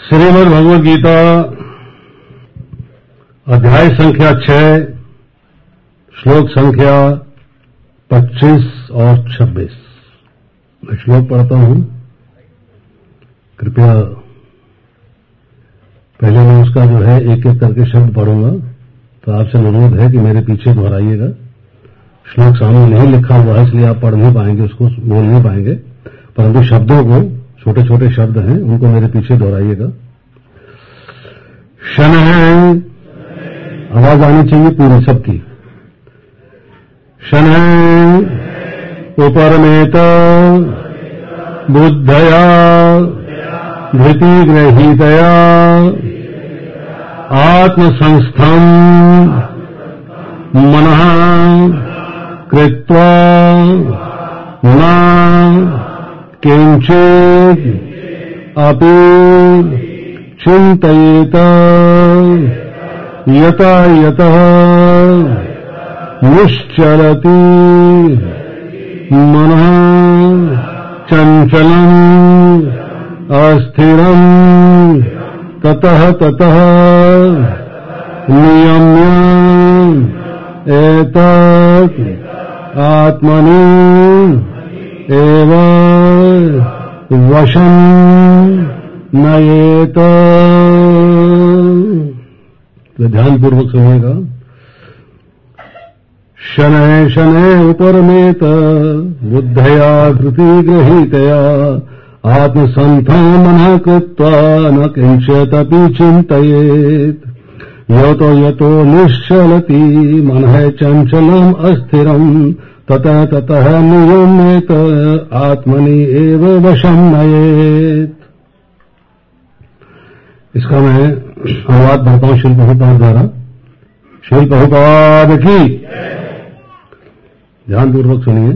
श्रीमद् भगवद गीता अध्याय संख्या 6 श्लोक संख्या 25 और 26। मैं श्लोक पढ़ता हूं, कृपया पहले मैं उसका जो है एक एक करके शब्द पढ़ूंगा, तो आपसे अनुरोध है कि मेरे पीछे दोहराइएगा। श्लोक सामने नहीं लिखा हुआ है इसलिए आप पढ़ नहीं पाएंगे, उसको बोल नहीं पाएंगे, परंतु शब्दों को, छोटे छोटे शब्द हैं, उनको मेरे पीछे दोहराइएगा। शनैः, आवाज आनी चाहिए पूरी सबकी। शनैः उपरमेत बुद्धया धृतिगृहीतया आत्मसंस्थं मनः कृत्वा न किंचित् अपि चिंतयेत यथा यतः निश्चलति मनः चंचलम् अस्थिरम् ततः ततः नियम्य एतत् आत्मनि एव वशं नयेत। ध्यानपूर्वक सुनिएगा। शनैः शनैः उपरमेत बुद्धया धृतिगृहीतया आत्मसंस्थं मनः कृत्वा न किंचिदपि चिन्तयेत् यतो यतो निश्चलति मनः चंचलम् अस्थिरम् ततः ततः नियम्येत आत्मनि एव वशं नयेत्। इसका मैं अनुवाद करता हूं श्रील प्रभुपाद द्वारा। श्रील प्रभुपाद की ध्यानपूर्वक सुनिए।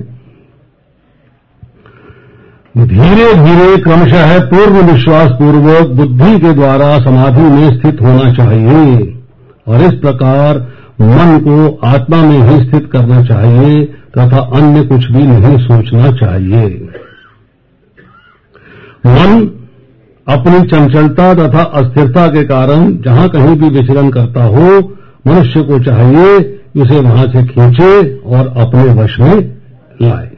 धीरे धीरे क्रमशः पूर्ण विश्वास पूर्वक बुद्धि के द्वारा समाधि में स्थित होना चाहिए और इस प्रकार मन को आत्मा में ही स्थित करना चाहिए तथा अन्य कुछ भी नहीं सोचना चाहिए। मन अपनी चंचलता तथा अस्थिरता के कारण जहां कहीं भी विचरण करता हो, मनुष्य को चाहिए कि उसे वहां से खींचे और अपने वश में लाए।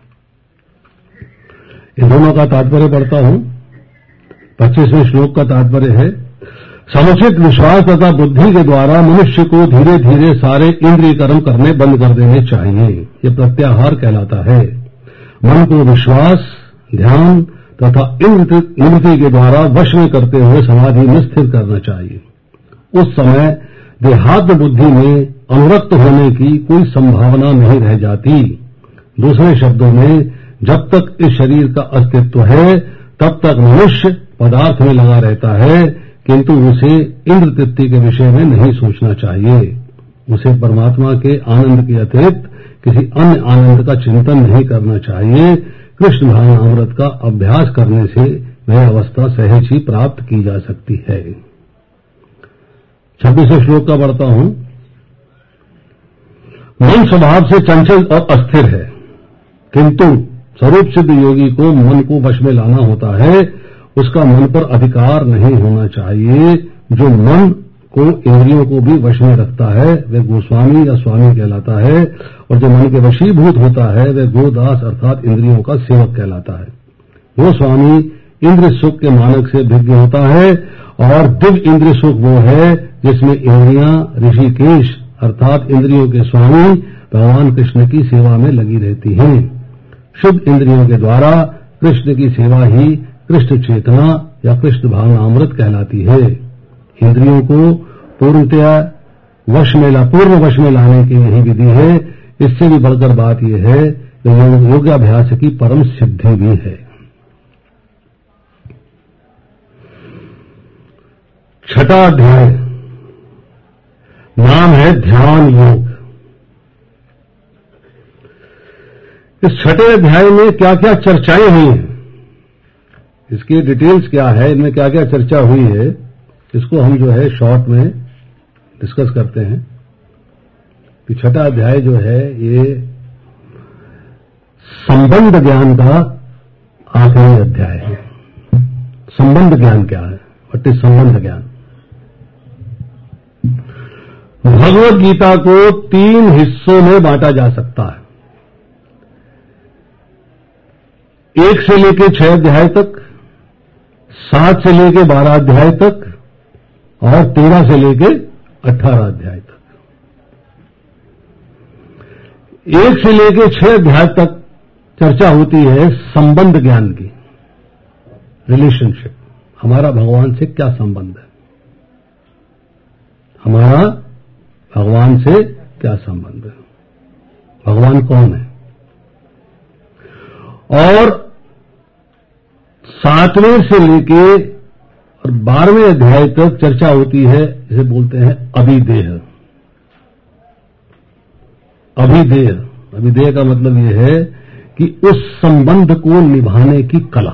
इन दोनों का तात्पर्य पढ़ता हूं। 25वें श्लोक का तात्पर्य है, समुचित विश्वास तथा बुद्धि के द्वारा मनुष्य को धीरे धीरे सारे इंद्रिय कर्म करने बंद कर देने चाहिए। ये प्रत्याहार कहलाता है। मन को विश्वास, ध्यान तथा इंद्रिय के द्वारा वश में करते हुए समाधि में स्थिर करना चाहिए। उस समय देहात्म बुद्धि में अनुरक्त होने की कोई संभावना नहीं रह जाती। दूसरे शब्दों में, जब तक इस शरीर का अस्तित्व है तब तक मनुष्य पदार्थ में लगा रहता है, किंतु उसे इंद्र तृप्ति के विषय में नहीं सोचना चाहिए। उसे परमात्मा के आनंद के अतिरिक्त किसी अन्य आनंद का चिंतन नहीं करना चाहिए। कृष्ण भावनामृत का अभ्यास करने से वह अवस्था सहज ही प्राप्त की जा सकती है। 26वें श्लोक का पढ़ता हूं। मन स्वभाव से चंचल और अस्थिर है, किंतु स्वरूप सिद्ध योगी को मन को वश में लाना होता है। उसका मन पर अधिकार नहीं होना चाहिए। जो मन को इंद्रियों को भी वश में रखता है वह गोस्वामी या स्वामी कहलाता है, और जो मन के वशीभूत होता है वह गोदास अर्थात इंद्रियों का सेवक कहलाता है। गोस्वामी इंद्र सुख के मानक से भिन्न होता है और दिव्य इंद्र सुख वो है जिसमें इंद्रियां ऋषिकेश अर्थात इंद्रियों के स्वामी भगवान कृष्ण की सेवा में लगी रहती हैं। शुद्ध इंद्रियों के द्वारा कृष्ण की सेवा ही कृष्ण चेतना या कृष्ण भावनामृत कहलाती है। इंद्रियों को पूर्ण वश में लाने की यही विधि है। इससे भी बढ़कर बात यह है कि योगाभ्यास की परम सिद्धि भी है। 6वां अध्याय नाम है ध्यान योग। इस 6वें अध्याय में क्या क्या चर्चाएं हुई हैं, इसकी डिटेल्स क्या है, इनमें क्या क्या चर्चा हुई है, इसको हम जो है शॉर्ट में डिस्कस करते हैं। कि 6वां अध्याय जो है ये संबंध ज्ञान का आखिरी अध्याय है। संबंध ज्ञान क्या है, व्हाट इज संबंध ज्ञान। भगवत गीता को 3 हिस्सों में बांटा जा सकता है, 1 से लेकर 6 अध्याय तक, 7 से लेकर 12 अध्याय तक और 13 से लेकर 18 अध्याय तक। 1 से लेकर 6 अध्याय तक चर्चा होती है संबंध ज्ञान की, रिलेशनशिप, हमारा भगवान से क्या संबंध है, हमारा भगवान से क्या संबंध है, भगवान कौन है। और 7वें से लेके और 12वें अध्याय तक चर्चा होती है, इसे बोलते हैं अभिदेह। अभिदेह, अभिदेह का मतलब यह है कि उस संबंध को निभाने की कला,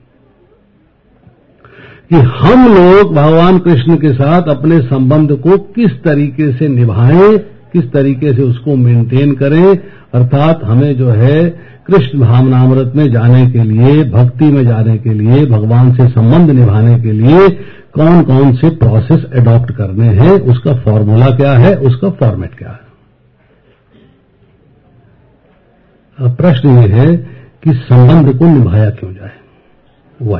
कि हम लोग भगवान कृष्ण के साथ अपने संबंध को किस तरीके से निभाएं, किस तरीके से उसको मेंटेन करें। अर्थात हमें जो है कृष्ण भावनामृत में जाने के लिए, भक्ति में जाने के लिए, भगवान से संबंध निभाने के लिए कौन कौन से प्रोसेस अडॉप्ट करने हैं, उसका फॉर्मूला क्या है, उसका फॉर्मेट क्या है। अब प्रश्न ये है कि संबंध को निभाया क्यों जाए, वाई,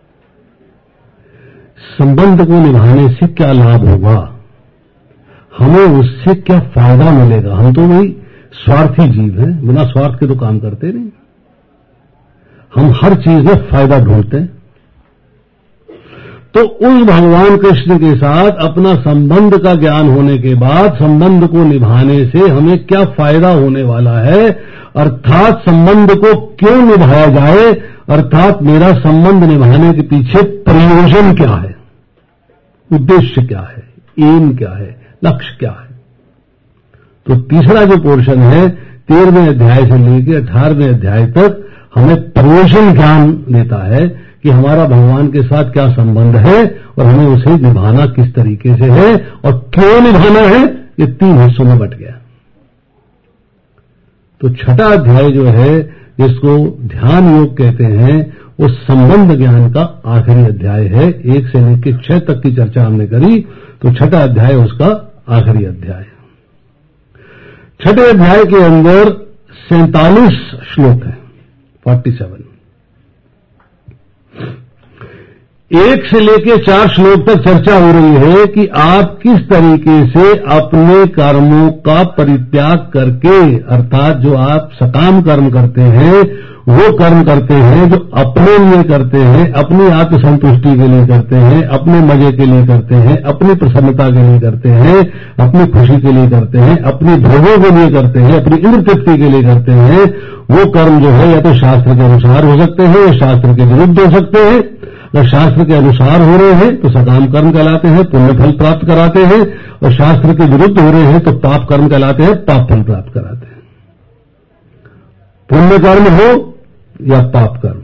संबंध को निभाने से क्या लाभ होगा, हमें उससे क्या फायदा मिलेगा। हम तो वही स्वार्थी जीव हैं, बिना स्वार्थ के तो काम करते नहीं, हम हर चीज में फायदा ढूंढते हैं। तो उस भगवान कृष्ण के साथ अपना संबंध का ज्ञान होने के बाद संबंध को निभाने से हमें क्या फायदा होने वाला है, अर्थात संबंध को क्यों निभाया जाए, अर्थात मेरा संबंध निभाने के पीछे प्रयोजन क्या है, उद्देश्य क्या है, एम क्या है, लक्ष्य क्या है। तो तीसरा जो पोर्शन है 13वें अध्याय से लेकर 18वें अध्याय तक हमें प्रयोजन ज्ञान देता है कि हमारा भगवान के साथ क्या संबंध है और हमें उसे निभाना किस तरीके से है और क्यों निभाना है। ये 3 हिस्सों में बट गया। तो 6वां अध्याय जो है, जिसको ध्यान योग कहते हैं, वो संबंध ज्ञान का आखिरी अध्याय है। 1 से लेकर 6 तक की चर्चा हमने करी, तो 6वां अध्याय उसका आखिरी अध्याय है। 6वें अध्याय के अंदर 47 श्लोक है, 47। 1 से लेकर 4 श्लोक तक चर्चा हो रही है कि आप किस तरीके से अपने कर्मों का परित्याग करके, अर्थात जो आप सकाम कर्म करते हैं वो कर्म करते हैं जो अपने लिए करते हैं, अपनी आत्मसंतुष्टि के लिए करते हैं, अपने मजे के लिए करते हैं, अपनी प्रसन्नता के लिए करते हैं, अपनी खुशी के लिए करते हैं, अपनी भोगों के लिए करते हैं, अपनी इंद्र तृप्ति के लिए करते हैं। वो कर्म जो है या तो शास्त्र के अनुसार हो सकते हैं या शास्त्र के विरुद्ध हो सकते हैं। अगर शास्त्र के अनुसार हो रहे हैं तो सकाम कर्म कहलाते हैं, पुण्य फल प्राप्त कराते हैं, और शास्त्र के विरुद्ध हो रहे हैं तो पाप कर्म कहलाते हैं, पाप फल प्राप्त कराते हैं। पुण्य कर्म हो या पाप कर्म,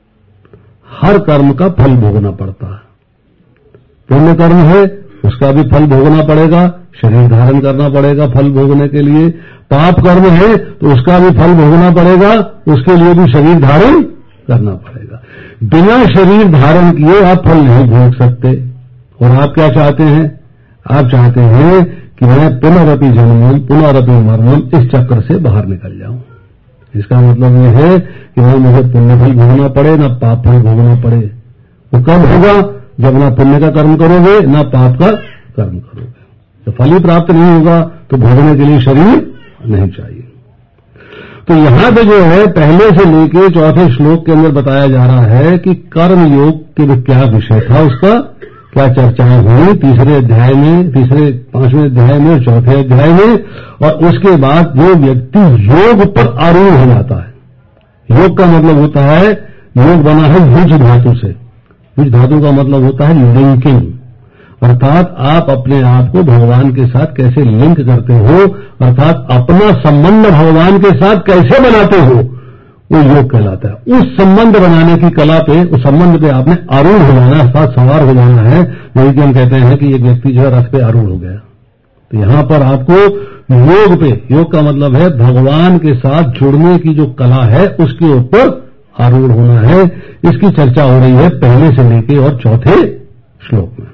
हर कर्म का फल भोगना पड़ता है। पुण्य कर्म है उसका भी फल भोगना पड़ेगा, शरीर धारण करना पड़ेगा फल भोगने के लिए। पाप कर्म है तो उसका भी फल भोगना पड़ेगा, उसके लिए भी शरीर धारण करना पड़ेगा। बिना शरीर धारण किए आप फल नहीं भोग सकते। और आप क्या चाहते हैं, आप चाहते हैं कि मैं पुनरपि जन्मम पुनरपि मरणम, इस चक्कर से बाहर निकल जाऊं। इसका मतलब यह है कि न मुझे पुण्य फल भोगना पड़े न पाप फल भोगना पड़े। वो कब होगा, जब ना पुण्य का कर्म करोगे ना पाप का कर्म करोगे। तो फल ही प्राप्त नहीं होगा तो भोगने के लिए शरीर नहीं चाहिए। तो यहां पे जो है पहले से लेकर 4 श्लोक के अंदर बताया जा रहा है कि कर्म योग के क्या विषय था, उसका क्या चर्चाएं हुई 3रे अध्याय में, 5वें अध्याय में, 4थे अध्याय में। और उसके बाद जो व्यक्ति योग पर आरूढ़ हो जाता है, योग का मतलब होता है, योग बना है युज धातु से। युज धातु का मतलब होता है लिंकिंग, अर्थात आप अपने आप को भगवान के साथ कैसे लिंक करते हो, अर्थात अपना संबंध भगवान के साथ कैसे बनाते हो, वो योग कहलाता है। उस संबंध बनाने की कला पे, उस संबंध पे आपने आरूढ़ हो जाना, साथ सवार हो जाना है। वही कि हम कहते हैं कि एक व्यक्ति जो है रथ पे आरूढ़ हो गया। तो यहां पर आपको योग पे, योग का मतलब है भगवान के साथ जुड़ने की जो कला है उसके ऊपर आरूढ़ होना है। इसकी चर्चा हो रही है पहले से लेके और 4थे श्लोक में।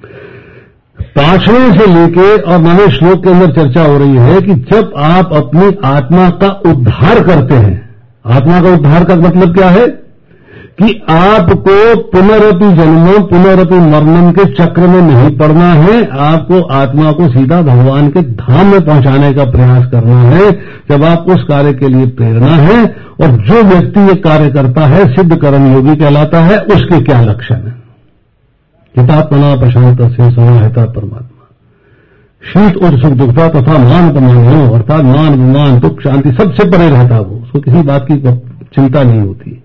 5वें से लेके और 9वें श्लोक के अंदर चर्चा हो रही है कि जब आप अपनी आत्मा का उद्धार करते हैं, आत्मा का उद्धार का मतलब क्या है कि आपको पुनरपि जन्मों पुनरपि मरणम के चक्र में नहीं पड़ना है, आपको आत्मा को सीधा भगवान के धाम में पहुंचाने का प्रयास करना है। जब आप उस कार्य के लिए प्रेरणा है, और जो व्यक्ति ये कार्य करता है सिद्ध कर्म योगी कहलाता है, उसके क्या लक्षण है? हितात्मना प्रशांत से समाहिता परमात्मा, शीत और सुख दुखता तथा मान अपमान, अर्थात मान विमान दुख शांति सबसे परे रहता, वो उसको किसी बात की चिंता नहीं होती।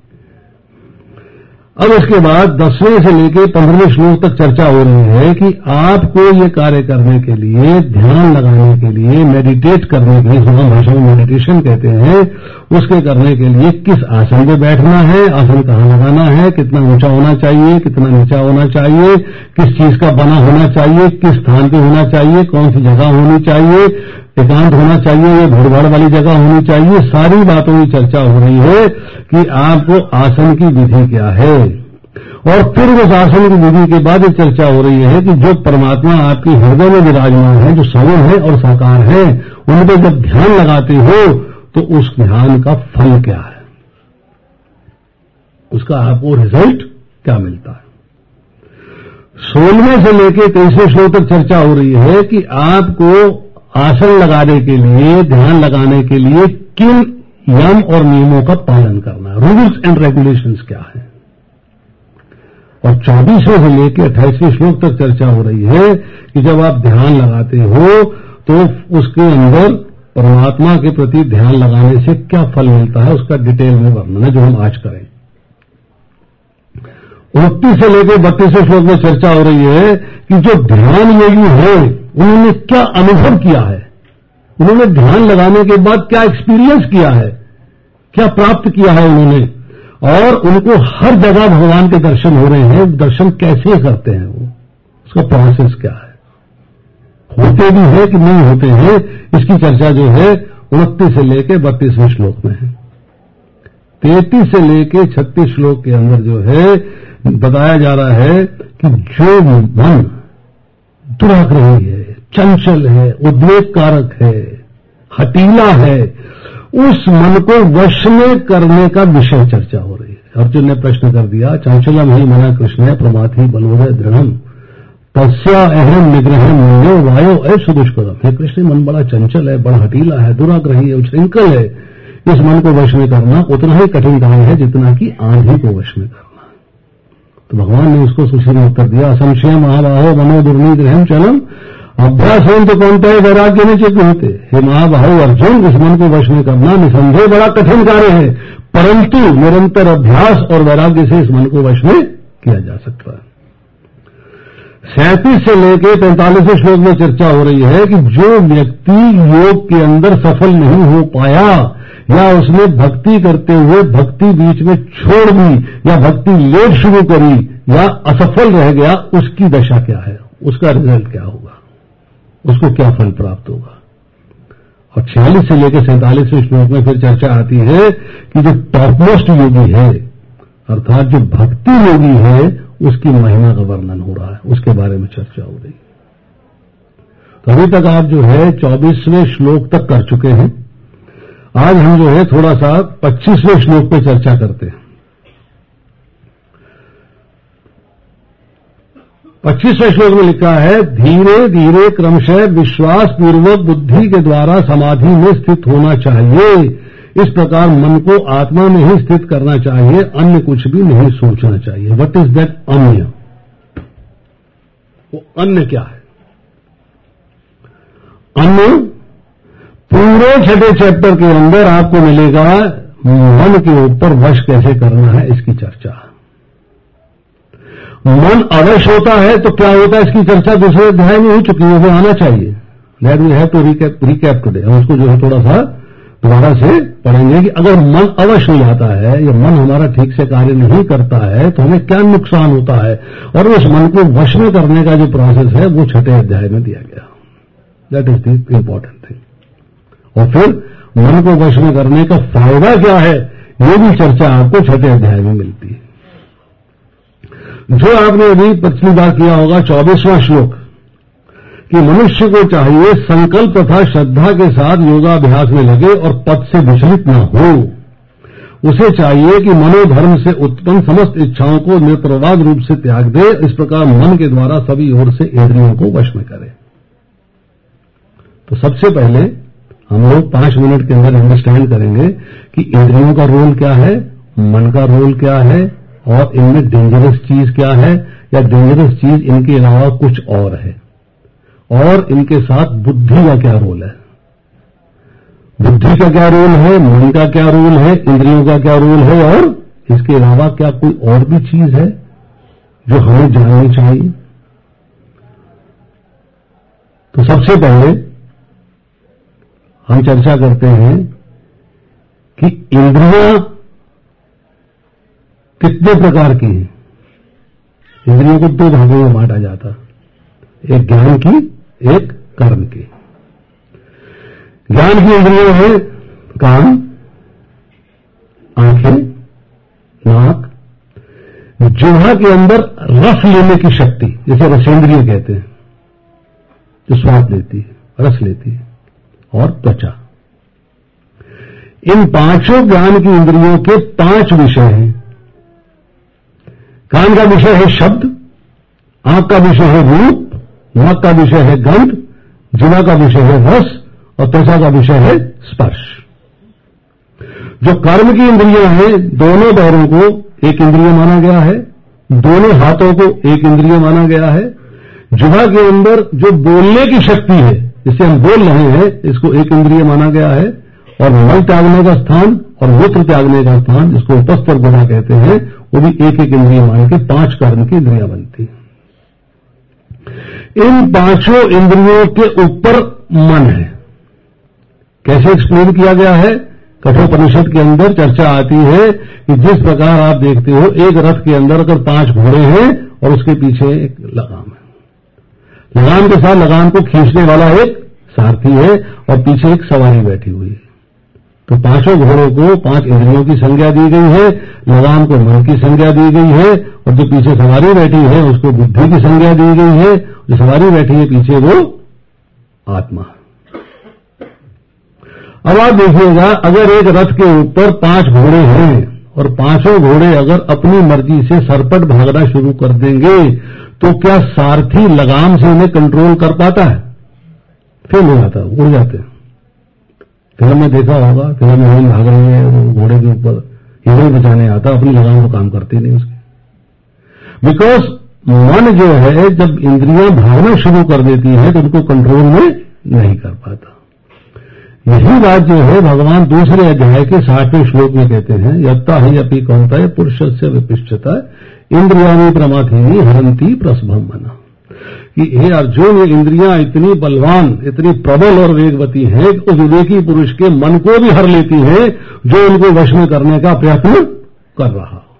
अब इसके बाद 10वें से लेकर 15वें श्लोक तक चर्चा हो रही है कि आपको ये कार्य करने के लिए, ध्यान लगाने के लिए, मेडिटेट करने के लिए, हम भाषा में मेडिटेशन कहते हैं, उसके करने के लिए किस आसन में बैठना है, आसन कहां लगाना है, कितना ऊंचा होना चाहिए, कितना नीचा होना चाहिए, किस चीज का बना होना चाहिए, किस स्थान पे होना चाहिए, कौन सी जगह होनी चाहिए, एकांत होना चाहिए, ये भीड़भाड़ वाली जगह होनी चाहिए, सारी बातों की चर्चा हो रही है कि आपको आसन की विधि क्या है। और फिर उस आसन की विधि के बाद ये चर्चा हो रही है कि जो परमात्मा आपके हृदय में विराजमान है, जो सगुण है और साकार है, उन पर जब ध्यान लगाते हो तो उस ध्यान का फल क्या है, उसका आपको रिजल्ट क्या मिलता है। 16वें से लेकर 23वें श्लोक तक चर्चा हो रही है कि आपको आसन लगाने के लिए, ध्यान लगाने के लिए किन यम और नियमों का पालन करना है, रूल्स एंड रेगुलेशंस क्या है। और 24वें से लेकर 28वें श्लोक तक चर्चा हो रही है कि जब आप ध्यान लगाते हो तो उसके अंदर परमात्मा के प्रति ध्यान लगाने से क्या फल मिलता है, उसका डिटेल में वर्णन है, जो हम आज करें। 29 से लेकर 32वें श्लोक में चर्चा हो रही है कि जो ध्यान योगी है उन्होंने क्या अनुभव किया है, उन्होंने ध्यान लगाने के बाद क्या एक्सपीरियंस किया है, क्या प्राप्त किया है उन्होंने, और उनको हर जगह भगवान के दर्शन हो रहे हैं। दर्शन कैसे करते हैं, वो उसका प्रोसेस क्या है, होते भी है कि नहीं होते हैं, इसकी चर्चा जो है 29 से लेकर 32वें श्लोक में है। 33 से लेकर 36 श्लोक के अंदर जो है बताया जा रहा है कि जो मन दुराग्रही है, चंचल है, उद्वेग कारक है, हठीला है, उस मन को वश में करने का विषय चर्चा हो रही है। अर्जुन ने प्रश्न कर दिया, चंचलम ही मना कृष्ण प्रमाथि बलोदय दृढ़म तस्या अहम निग्रह मुन्यो वायो ऐसु दुष्करम। हे कृष्ण, मन बड़ा चंचल है, बड़ा हठीला है, दुराग्रही है, उच्छृंखल है, इस मन को वश में करना उतना ही कठिन काम है जितना कि आंधी को वश में करना। तो भगवान ने उसको सुशील उत्तर दिया, असंशय महाबाहो मनो दुर्निग्रहम चलम अभ्यास हो तो कौन है वैराग्य में चित्त होते। हे महाबाहो अर्जुन, इस मन को वश में करना निसंदेह बड़ा कठिन कार्य है, परंतु निरंतर अभ्यास और वैराग्य से इस मन को वश में किया जा सकता है। 37 से लेकर 45वें श्लोक में चर्चा हो रही है कि जो व्यक्ति योग के अंदर सफल नहीं हो पाया, या उसने भक्ति करते हुए भक्ति बीच में छोड़ दी, या भक्ति लेट शुरू करी, या असफल रह गया, उसकी दशा क्या है, उसका रिजल्ट क्या होगा, उसको क्या फल प्राप्त होगा। और 46 से लेकर 47वें श्लोक में फिर चर्चा आती है कि जो टॉपमोस्ट योगी है, अर्थात जो भक्ति योगी है, उसकी महिमा का वर्णन हो रहा है, उसके बारे में चर्चा हो रही है। तो अभी तक आप जो है 24वें श्लोक तक कर चुके हैं। आज हम जो है थोड़ा सा 25वें श्लोक पे चर्चा करते हैं। 25वें श्लोक में लिखा है, धीरे धीरे क्रमशः विश्वास पूर्वक बुद्धि के द्वारा समाधि में स्थित होना चाहिए। इस प्रकार मन को आत्मा में ही स्थित करना चाहिए, अन्य कुछ भी नहीं सोचना चाहिए। व्हाट इज दैट अन्य? वो अन्य क्या है? अन्य पूरे छठे चैप्टर के अंदर आपको मिलेगा, मन के ऊपर वश कैसे करना है, इसकी चर्चा। मन अवश होता है तो क्या होता है, इसकी चर्चा दूसरे अध्याय में हो चुकी है, वो आना चाहिए। That we have to recap today. हम उसको जो है थोड़ा सा दोबारा से पढ़ेंगे कि अगर मन अवश हो जाता है या मन हमारा ठीक से कार्य नहीं करता है तो हमें क्या नुकसान होता है, और उस मन को वश में करने का जो प्रोसेस है वो छठे अध्याय में दिया गया। That is the important thing. और फिर मन को वश में करने का फायदा क्या है, ये भी चर्चा आपको छठे अध्याय में मिलती है। जो आपने अभी पिछली बार किया होगा 24वां श्लोक कि मनुष्य को चाहिए संकल्प तथा श्रद्धा के साथ योगाभ्यास में लगे और पथ से विचलित न हो। उसे चाहिए कि मनोधर्म से उत्पन्न समस्त इच्छाओं को निरपवाद रूप से त्याग दे। इस प्रकार मन के द्वारा सभी ओर से इंद्रियों को वश में करे। तो सबसे पहले हम लोग 5 मिनट के अंदर अंडरस्टैंड करेंगे कि इंद्रियों का रोल क्या है, मन का रोल क्या है, और इनमें डेंजरस चीज क्या है या डेंजरस चीज इनके अलावा कुछ और है, और इनके साथ बुद्धि का क्या रोल है। बुद्धि का क्या रोल है, मन का क्या रोल है, इंद्रियों का क्या रोल है, और इसके अलावा क्या कोई और भी चीज है जो हमें जाननी चाहिए। तो सबसे पहले हम चर्चा करते हैं कि इंद्रियां कितने प्रकार की हैं। इंद्रियों को 2 भागों में बांटा जाता है, एक ज्ञान की, एक कर्म की। ज्ञान की इंद्रियां हैं कान, आंखें, नाक, जिह्वा के अंदर रस लेने की शक्ति, जिसे रसेंद्रिय कहते हैं, जो स्वाद लेती है, रस लेती है, और त्वचा। इन 5 ज्ञान की इंद्रियों के 5 विषय हैं। कान का विषय है शब्द, आंख का विषय है रूप, नाक का विषय है गंध, जिह्वा का विषय है रस, और त्वचा का विषय है स्पर्श। जो कर्म की इंद्रियां हैं, दोनों पैरों को एक इंद्रिय माना गया है, दोनों हाथों को एक इंद्रिय माना गया है। जिह्वा के अंदर जो बोलने की शक्ति है, जिसे हम बोल रहे हैं, इसको एक इंद्रिय माना गया है। और मल त्यागने का स्थान और मूत्र त्यागने का स्थान, जिसको उपस्थ और गुदा कहते हैं, वो भी एक एक इंद्रिय मान के 5 कर्म की इंद्रियां बनती। इन 5 इंद्रियों के ऊपर मन है। कैसे एक्सप्लेन किया गया है? कठोपनिषद के अंदर चर्चा आती है कि जिस प्रकार आप देखते हो, एक रथ के अंदर अगर 5 घोड़े हैं और उसके पीछे एक लगाम है, लगाम के साथ लगाम को खींचने वाला एक सारथी है और पीछे एक सवारी बैठी हुई है। तो 5 घोड़ों को 5 इंद्रियों की संज्ञा दी गई है, लगाम को मन की संज्ञा दी गई है, और जो पीछे सवारी बैठी है उसको बुद्धि की संज्ञा दी गई है। जो सवारी बैठी है पीछे, वो आत्मा। अब आप देखिएगा, अगर एक रथ के ऊपर 5 घोड़े हैं और 5 घोड़े अगर अपनी मर्जी से सरपट भागना शुरू कर देंगे, तो क्या सारथी लगाम से उन्हें कंट्रोल कर पाता है? फेल हो जाता है, उड़ जाते हैं। फिल्म में देखा होगा, फिल्म में हीरोइन भाग रही है, वो घोड़े के ऊपर हीरोइन बचाने आता, अपनी लगाम को काम करती नहीं उसकी। बिकॉज मन जो है, जब इंद्रियां भागना शुरू कर देती है तो उनको कंट्रोल में नहीं कर पाता। यही बात जो है भगवान दूसरे अध्याय के 60वें श्लोक में कहते हैं, यत्ता ही अपि कौन्तेय पुरुषस्य विपिष्यता इंद्रियाणि प्रमाथीनि हरन्ति प्रसभम मना। कि हे अर्जुन, ये इंद्रियां इतनी बलवान, इतनी प्रबल और वेगवती हैं कि उस विवेकी पुरुष के मन को भी हर लेती हैं, जो उनको वश में करने का प्रयत्न कर रहा हो।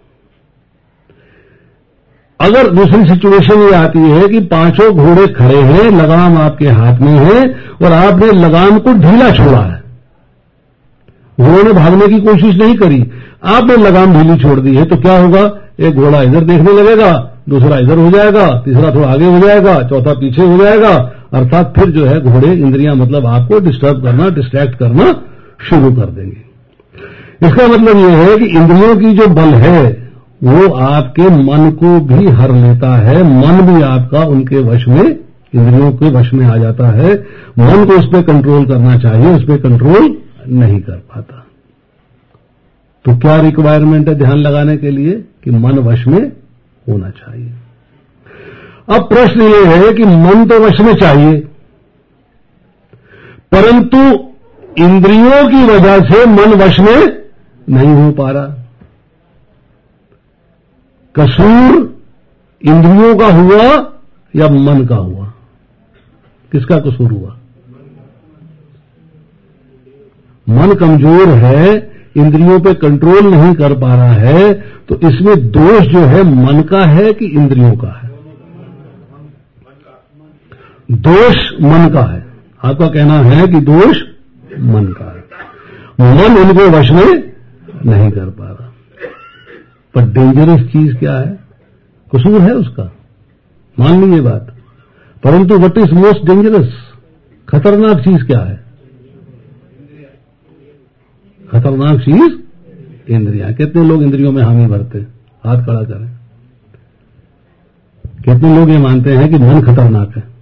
अगर दूसरी सिचुएशन ये आती है कि 5 घोड़े खड़े हैं, लगाम आपके हाथ में है और आपने लगाम को ढीला छोड़ा है, घोड़ों ने भागने की कोशिश नहीं करी, आपने लगाम ढीली छोड़ दी है, तो क्या होगा? एक घोड़ा इधर देखने लगेगा, दूसरा इधर हो जाएगा, तीसरा थोड़ा आगे हो जाएगा, चौथा पीछे हो जाएगा। अर्थात फिर जो है घोड़े, इंद्रियां मतलब आपको डिस्टर्ब करना, डिस्ट्रैक्ट करना शुरू कर देंगे। इसका मतलब यह है कि इंद्रियों की जो बल है वो आपके मन को भी हर लेता है, मन भी आपका उनके वश में, इंद्रियों के वश में आ जाता है। मन को उस पर कंट्रोल करना चाहिए, उस पर कंट्रोल नहीं कर पाता। तो क्या रिक्वायरमेंट है ध्यान लगाने के लिए? कि मन वश में होना चाहिए। अब प्रश्न ये है कि मन तो वश में चाहिए, परंतु इंद्रियों की वजह से मन वश में नहीं हो पा रहा। कसूर इंद्रियों का हुआ या मन का हुआ? किसका कसूर हुआ? मन कमजोर है, इंद्रियों पे कंट्रोल नहीं कर पा रहा है, तो इसमें दोष जो है मन का है कि इंद्रियों का है? दोष मन का है। आपका कहना है कि दोष मन का है, मन उनको वश में नहीं कर पा रहा। पर डेंजरस चीज क्या है? कसूर है उसका, मान ली ये बात। परंतु व्हाट इज मोस्ट डेंजरस, खतरनाक चीज क्या है? खतरनाक चीज इंद्रियां। कितने लोग इंद्रियों में हामी भरते हैं? हाथ खड़ा करें। कितने लोग ये मानते हैं कि मन खतरनाक है?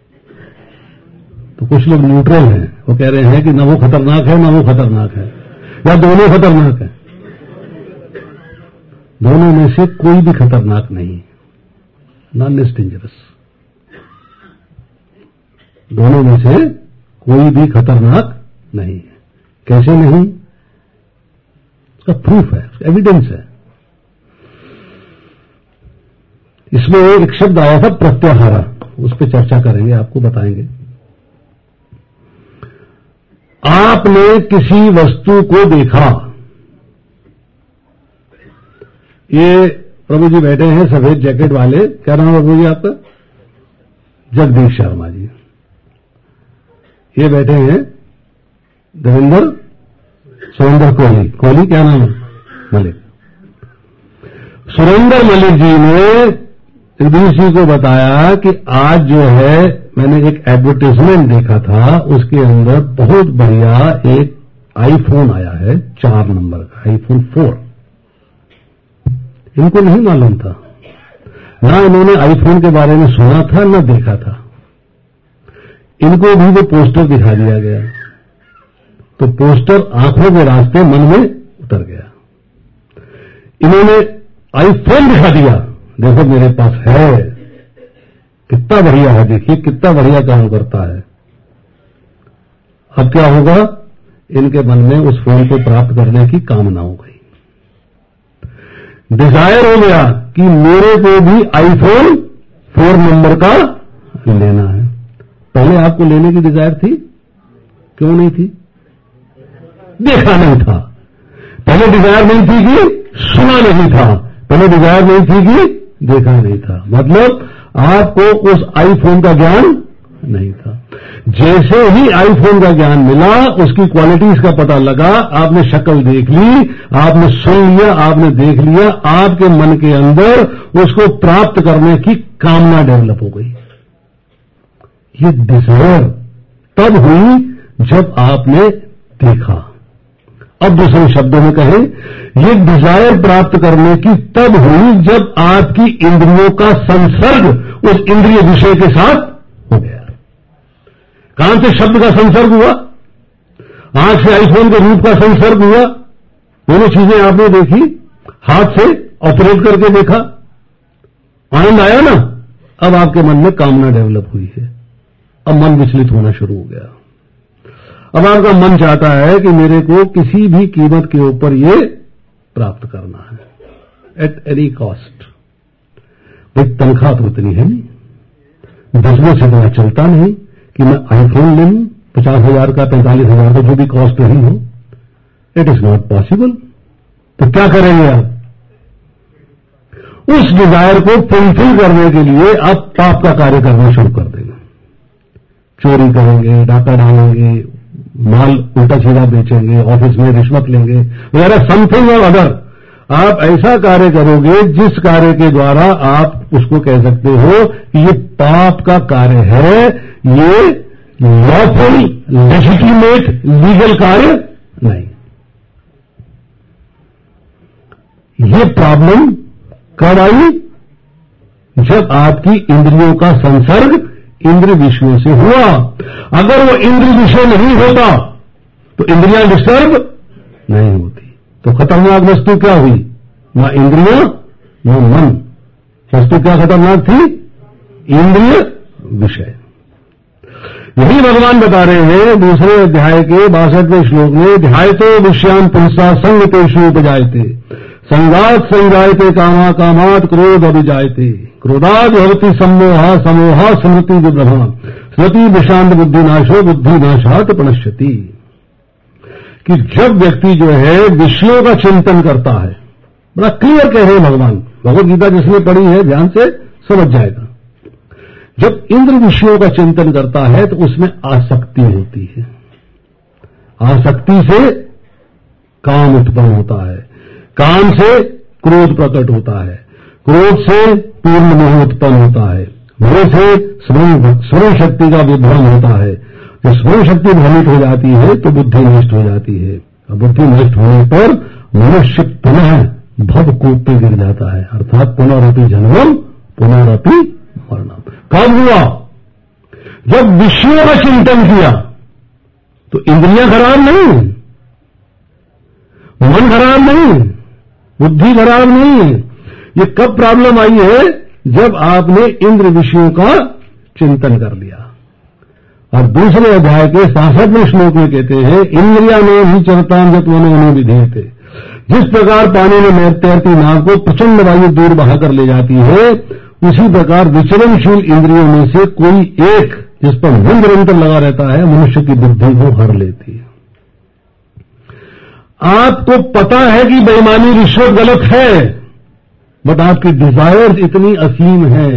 तो कुछ लोग न्यूट्रल हैं, वो कह रहे हैं कि ना वो खतरनाक है ना वो खतरनाक है, या दोनों खतरनाक है। दोनों में से कोई भी खतरनाक नहीं, नॉन इज डेंजरस। दोनों में से कोई भी खतरनाक नहीं है। कैसे नहीं? उसका प्रूफ है, उसका एविडेंस है। इसमें एक शब्द आया था प्रत्याहारा, उस पर चर्चा करेंगे, आपको बताएंगे। आपने किसी वस्तु को देखा, ये प्रभु जी बैठे हैं सफेद जैकेट वाले, क्या नाम है प्रभु जी आपका? जगदीश शर्मा जी। ये बैठे हैं देवेंद्र सुरेंद्र कोहली, क्या नाम है? मलिक। सुरेंद्र मलिक जी ने जगदीश जी को बताया कि आज जो है मैंने एक एडवर्टाइजमेंट देखा था, उसके अंदर बहुत बढ़िया एक आईफोन आया है 4 नंबर का, आईफोन 4। इनको नहीं मालूम था, ना इन्होंने आईफोन के बारे में सुना था ना देखा था। इनको भी वो पोस्टर दिखा दिया गया, तो पोस्टर आंखों के रास्ते मन में उतर गया। इन्होंने आईफोन दिखा दिया, देखो मेरे पास है, कितना बढ़िया है, देखिए कितना बढ़िया काम करता है। अब क्या होगा? इनके मन में उस फोन को प्राप्त करने की कामना हो गई, डिजायर हो गया कि मेरे को भी आईफोन 4 नंबर का लेना है। पहले आपको लेने की डिजायर थी? क्यों नहीं थी? देखा नहीं था। पहले डिजायर नहीं थी कि सुना नहीं था, पहले डिजायर नहीं थी कि देखा नहीं था। मतलब आपको उस आईफोन का ज्ञान नहीं था। जैसे ही आईफोन का ज्ञान मिला, उसकी क्वालिटीज का पता लगा, आपने शक्ल देख ली, आपने सुन लिया, आपने देख लिया, आपके मन के अंदर उसको प्राप्त करने की कामना डेवलप हो गई। ये डिजायर तब हुई जब आपने देखा। अब दूसरे शब्दों में कहें, ये डिजायर प्राप्त करने की तब हुई जब आपकी इंद्रियों का संसर्ग उस इंद्रिय विषय के साथ हो गया। कान से शब्द का संसर्ग हुआ, आंख से आईफोन के रूप का संसर्ग हुआ, दोनों चीजें आपने देखी, हाथ से ऑपरेट करके देखा, आनंद आया ना। अब आपके मन में कामना डेवलप हुई है, अब मन विचलित होना शुरू हो गया। अब आपका मन चाहता है कि मेरे को किसी भी कीमत के ऊपर ये प्राप्त करना है, एट एनी कॉस्ट। भाई तनख्वाह तो इतनी है नहीं, बिजनेस इतना चलता नहीं कि मैं आईफोन ले लूं 50,000 का, 45,000 का, जो भी कॉस्ट नहीं हो। It is not possible. तो क्या करेंगे आप? उस डिजायर को फुलफिल करने के लिए आप पाप का कार्य करना शुरू कर देंगे। चोरी करेंगे, डाका डालेंगे, माल उल्टा सीधा बेचेंगे, ऑफिस में रिश्वत लेंगे वगैरह, समथिंग और अदर। आप ऐसा कार्य करोगे जिस कार्य के द्वारा आप उसको कह सकते हो कि ये पाप का कार्य है, ये लॉफुल लेजिटिमेट लीगल कार्य नहीं। ये प्रॉब्लम कब आई? जब आपकी इंद्रियों का संसर्ग इंद्रिय विषयों से हुआ। अगर वो इंद्रिय विषय नहीं होता तो इंद्रियां डिस्टर्ब नहीं होती। तो खतरनाक वस्तु क्या हुई? ना इंद्रियां ना मन। वस्तु क्या खतरनाक थी? इंद्रिय विषय। यही भगवान बता रहे हैं दूसरे अध्याय के 62वें श्लोक में, ध्यायतो विषयान पुंसा संगतेषु उपजायते, संगात संजायते कामा, कामात क्रोध अभिजायते, क्रोधाद भवति सम्मोहा, समोहा स्मृति विभ्रमा, स्मृति विषांत बुद्धिनाशो, बुद्धिनाशात प्रणश्यति। कि जब व्यक्ति जो है विषयों का चिंतन करता है, बड़ा क्लियर कह रहे हैं भगवान, भगवद गीता जिसने पढ़ी है ध्यान से समझ जाएगा। जब इंद्र विषयों का चिंतन करता है तो उसमें आसक्ति होती है, आसक्ति से काम उत्पन्न होता है, काम से क्रोध प्रकट होता है, क्रोध से पूर्ण मोह उत्पन्न होता है, मोह से स्मरण शक्ति का विभ्रम होता है। जब स्मरण शक्ति भ्रमित हो जाती है तो बुद्धि नष्ट हो जाती है, और बुद्धि नष्ट होने पर मनुष्य पुनः भवकूप पे गिर जाता है, अर्थात पुनरपि जन्मम पुनरपि मरणम। कब हुआ? जब विषयों का चिंतन किया। तो इंद्रियां खराब नहीं, मन खराब नहीं, बुद्धि खराब नहीं। ये कब प्रॉब्लम आई है? जब आपने इंद्र विषयों का चिंतन कर लिया। और दूसरे अध्याय के 66वें श्लोक में कहते हैं, इंद्रिया ने ही चरताम जत मनो विधेयते। जिस प्रकार पानी में तैरती नाव को प्रचंड वायु दूर बहाकर ले जाती है, उसी प्रकार विचरणशील इंद्रियों में से कोई एक जिस पर मन निरंतर लगा रहता है, मनुष्य की बुद्धि को हर लेती है। आपको पता है कि बेईमानी रिश्वत गलत है, बट आपकी डिजायर्स इतनी असीम है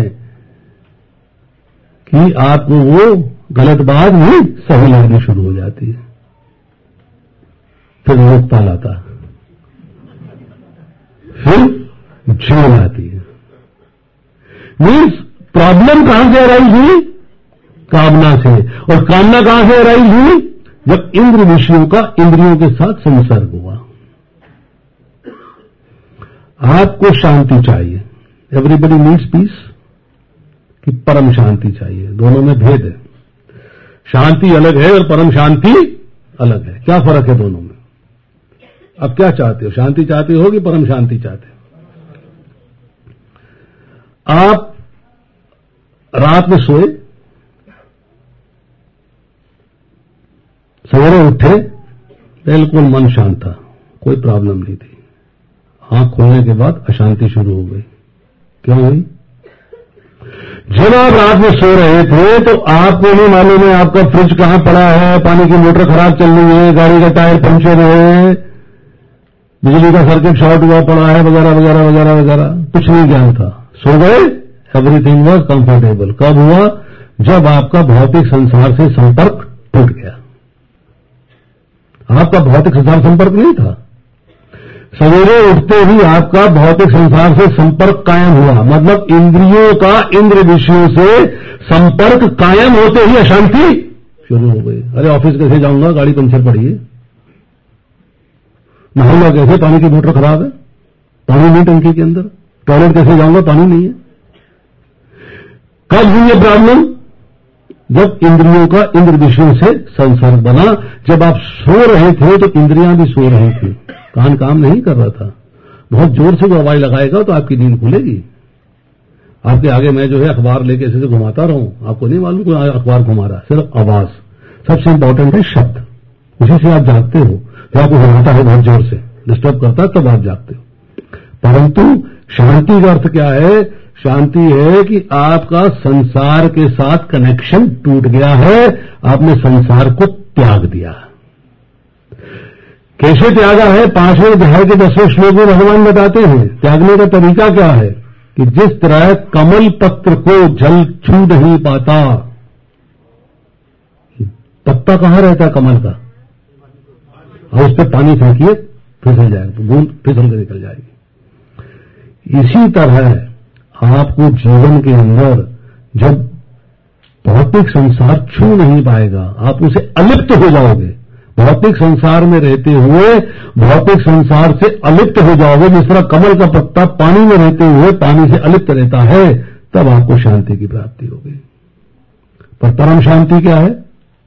कि आपको वो गलत बात भी सही लगनी शुरू हो जाती है। फिर लोकपाल आता है, फिर झेल आती है। मीन्स प्रॉब्लम कहां से अराइज हुई? कामना से। और कामना कहां से अराइज हुई? जब इंद्र विषयों का इंद्रियों के साथ संसर्ग हुआ। आपको शांति चाहिए, एवरीबडी नीड्स पीस, कि परम शांति चाहिए। दोनों में भेद है, शांति अलग है और परम शांति अलग है। क्या फर्क है दोनों में? अब क्या चाहते हो? शांति चाहते हो कि परम शांति चाहते हो? आप रात में सोए, सवेरे उठे, बिल्कुल मन शांत था, कोई प्रॉब्लम नहीं थी। आंख खोलने के बाद अशांति शुरू हो गई। क्यों हुई? जब आप रात में सो रहे थे तो आपको नहीं मालूम है आपका फ्रिज कहां पड़ा है, पानी की मोटर खराब चल रही है, गाड़ी का टायर पंचर है, बिजली का सर्किट शॉर्ट हुआ पड़ा है, वगैरह वगैरह वगैरह वगैरह, कुछ नहीं ज्ञान था। सो गए, एवरीथिंग वॉज कंफर्टेबल। कब हुआ? जब आपका भौतिक संसार से संपर्क टूट गया। आपका भौतिक संसार संपर्क नहीं था, सवेरे उठते ही आपका भौतिक संसार से संपर्क कायम हुआ। मतलब इंद्रियों का इंद्र विषयों से संपर्क कायम होते ही अशांति शुरू हो गई। अरे ऑफिस कैसे जाऊंगा, गाड़ी पंचर पड़ी है, नहाऊंगा कैसे, पानी की मोटर खराब है, पानी नहीं टंकी के अंदर, टॉयलेट कैसे जाऊंगा, पानी नहीं है। कब हुई ये प्रॉब्लम? जब इंद्रियों का इंद्र विषयों से संसर्ग बना। जब आप सो रहे थे तो इंद्रियां भी सो रही थी, कान काम नहीं कर रहा था। बहुत जोर से वो आवाज लगाएगा तो आपकी नींद खुलेगी। आपके आगे मैं जो है अखबार लेके ऐसे घुमाता रहूं, आपको नहीं मालूम कोई अखबार घुमा रहा, सिर्फ आवाज। सबसे इंपॉर्टेंट है शब्द, उसी से आप जागते हो। जो आपको घुमाता है बहुत जोर से, डिस्टर्ब करता है, तब आप जागते हो। परंतु शांति का अर्थ क्या है? शांति है कि आपका संसार के साथ कनेक्शन टूट गया है, आपने संसार को त्याग दिया। कैसे त्यागा है? 5वें अध्याय के 10वें श्लोक में भगवान बताते हैं त्यागने का तरीका क्या है, कि जिस तरह कमल पत्र को जल छू नहीं पाता। पत्ता कहां रहता है कमल का? और उस पर पानी फेंकिए, फिसल जाएगा, तो बूंद फिसल कर निकल जाएगी। इसी तरह आपको जीवन के अंदर जब भौतिक संसार छू नहीं पाएगा, आप उसे अलिप्त हो जाओगे। भौतिक संसार में रहते हुए भौतिक संसार से अलिप्त हो जाओगे। जिस तरह कमल का पत्ता पानी में रहते हुए पानी से अलिप्त रहता है, तब आपको शांति की प्राप्ति होगी। पर परम शांति क्या है?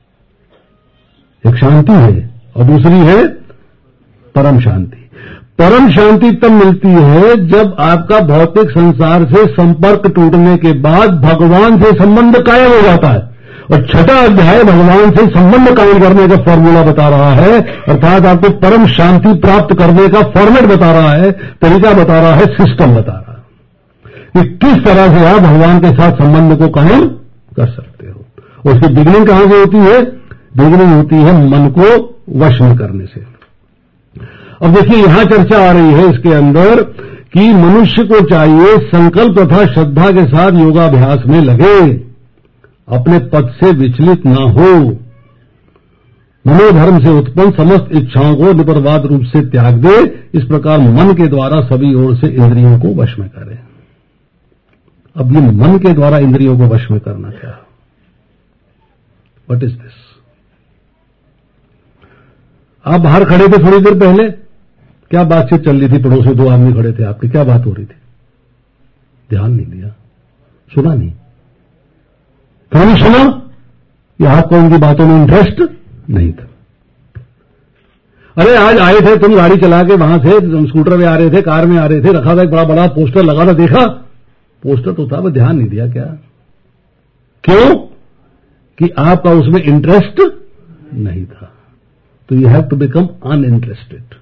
एक शांति है और दूसरी है परम शांति। परम शांति तब मिलती है जब आपका भौतिक संसार से संपर्क टूटने के बाद भगवान से संबंध कायम हो जाता है। और 6वां अध्याय भगवान से संबंध कायम करने का फॉर्मूला बता रहा है, अर्थात आपको परम शांति प्राप्त करने का फॉर्मेट बता रहा है, तरीका बता रहा है, सिस्टम बता रहा है कि किस तरह से आप भगवान के साथ संबंध को कायम कर सकते हो। उसकी बिगिनिंग कहां से होती है? बिगिनिंग होती है मन को वश में करने से। अब देखिए यहां चर्चा आ रही है इसके अंदर कि मनुष्य को चाहिए संकल्प तथा श्रद्धा के साथ योगाभ्यास में लगे, अपने पद से विचलित ना हो, मनोधर्म से उत्पन्न समस्त इच्छाओं को निपर्वाद रूप से त्याग दे। इस प्रकार मन के द्वारा सभी ओर से इंद्रियों को वश में करे। अब ये मन के द्वारा इंद्रियों को वश में करना क्या? What is this? आप बाहर खड़े थे थोड़ी देर पहले, क्या बातचीत चल रही थी? पड़ोस में 2 आदमी खड़े थे आपके, क्या बात हो रही थी? ध्यान नहीं दिया, सुना नहीं। क्यों नहीं सुना? कि आपको उनकी बातों में इंटरेस्ट नहीं था। अरे आज आए थे तुम गाड़ी चला के, वहां से स्कूटर में आ रहे थे, कार में आ रहे थे, रखा था एक बड़ा बड़ा पोस्टर लगा था, देखा? पोस्टर तो था, वो ध्यान नहीं दिया क्या? क्यों? कि आपका उसमें इंटरेस्ट नहीं था। तो you have to become uninterested.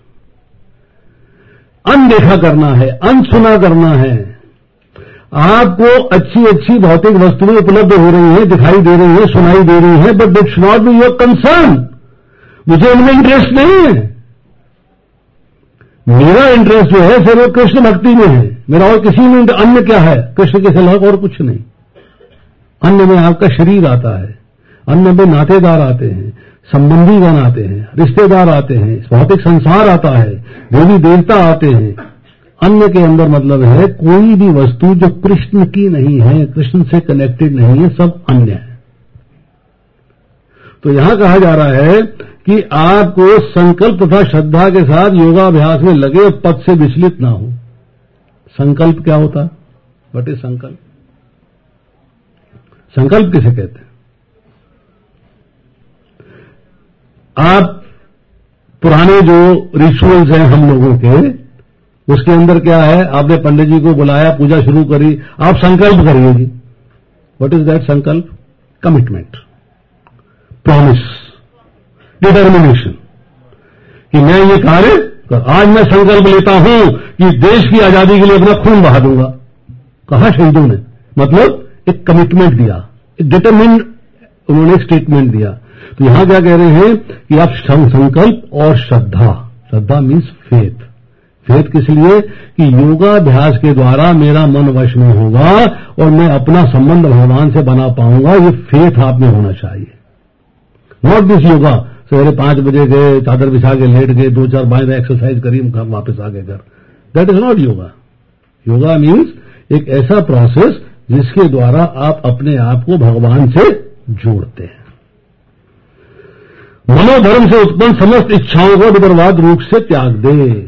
अनदेखा करना है, अनसुना करना है। आपको अच्छी अच्छी भौतिक वस्तुएं उपलब्ध हो रही हैं, दिखाई दे रही हैं, सुनाई दे रही हैं, but it should not be your concern. मुझे उनमें इंटरेस्ट नहीं है। मेरा इंटरेस्ट जो है सिर्फ कृष्ण भक्ति में है, मेरा और किसी में। अन्य क्या है? कृष्ण के सिवा और कुछ नहीं। अन्य में आपका शरीर आता है, अन्य में नातेदार आते हैं, संबंधीगण आते हैं, रिश्तेदार आते हैं, भौतिक संसार आता है, देवी देवता आते हैं। अन्य के अंदर मतलब है कोई भी वस्तु जो कृष्ण की नहीं है, कृष्ण से कनेक्टेड नहीं है, सब अन्य है। तो यहां कहा जा रहा है कि आपको संकल्प तथा श्रद्धा के साथ योगाभ्यास में लगे, पद से विचलित ना हो। संकल्प क्या होता? व्हाट इज संकल्प? संकल्प किसे कहते हैं? आप पुराने जो रिचुअल्स हैं हम लोगों के, उसके अंदर क्या है? आपने पंडित जी को बुलाया, पूजा शुरू करी, आप संकल्प करिए जी। What is that sankalp? Commitment, promise, determination कि मैं ये कार्य आज मैं संकल्प लेता हूं कि देश की आजादी के लिए अपना खून बहा दूंगा। कहा शहीदों ने? मतलब एक कमिटमेंट दिया, एक डिटरमिन्ड उन्होंने स्टेटमेंट दिया। तो यहां क्या कह रहे हैं कि आप संकल्प और श्रद्धा, श्रद्धा मीन्स फेथ। फेथ किस लिए? कि योगाभ्यास के द्वारा मेरा मन वश में होगा और मैं अपना संबंध भगवान से बना पाऊंगा। ये फेथ आप में होना चाहिए। नॉट दिस योगा सवेरे 5 बजे गए, चादर बिछा के लेट गए, 2-4 बार एक्सरसाइज करी, वापस आ गए घर। That is not yoga. Yoga means एक ऐसा प्रोसेस जिसके द्वारा आप अपने आप को भगवान से जोड़ते हैं। मनोधर्म से उत्पन्न समस्त इच्छाओं को निबर्वाद रूप से त्याग दे।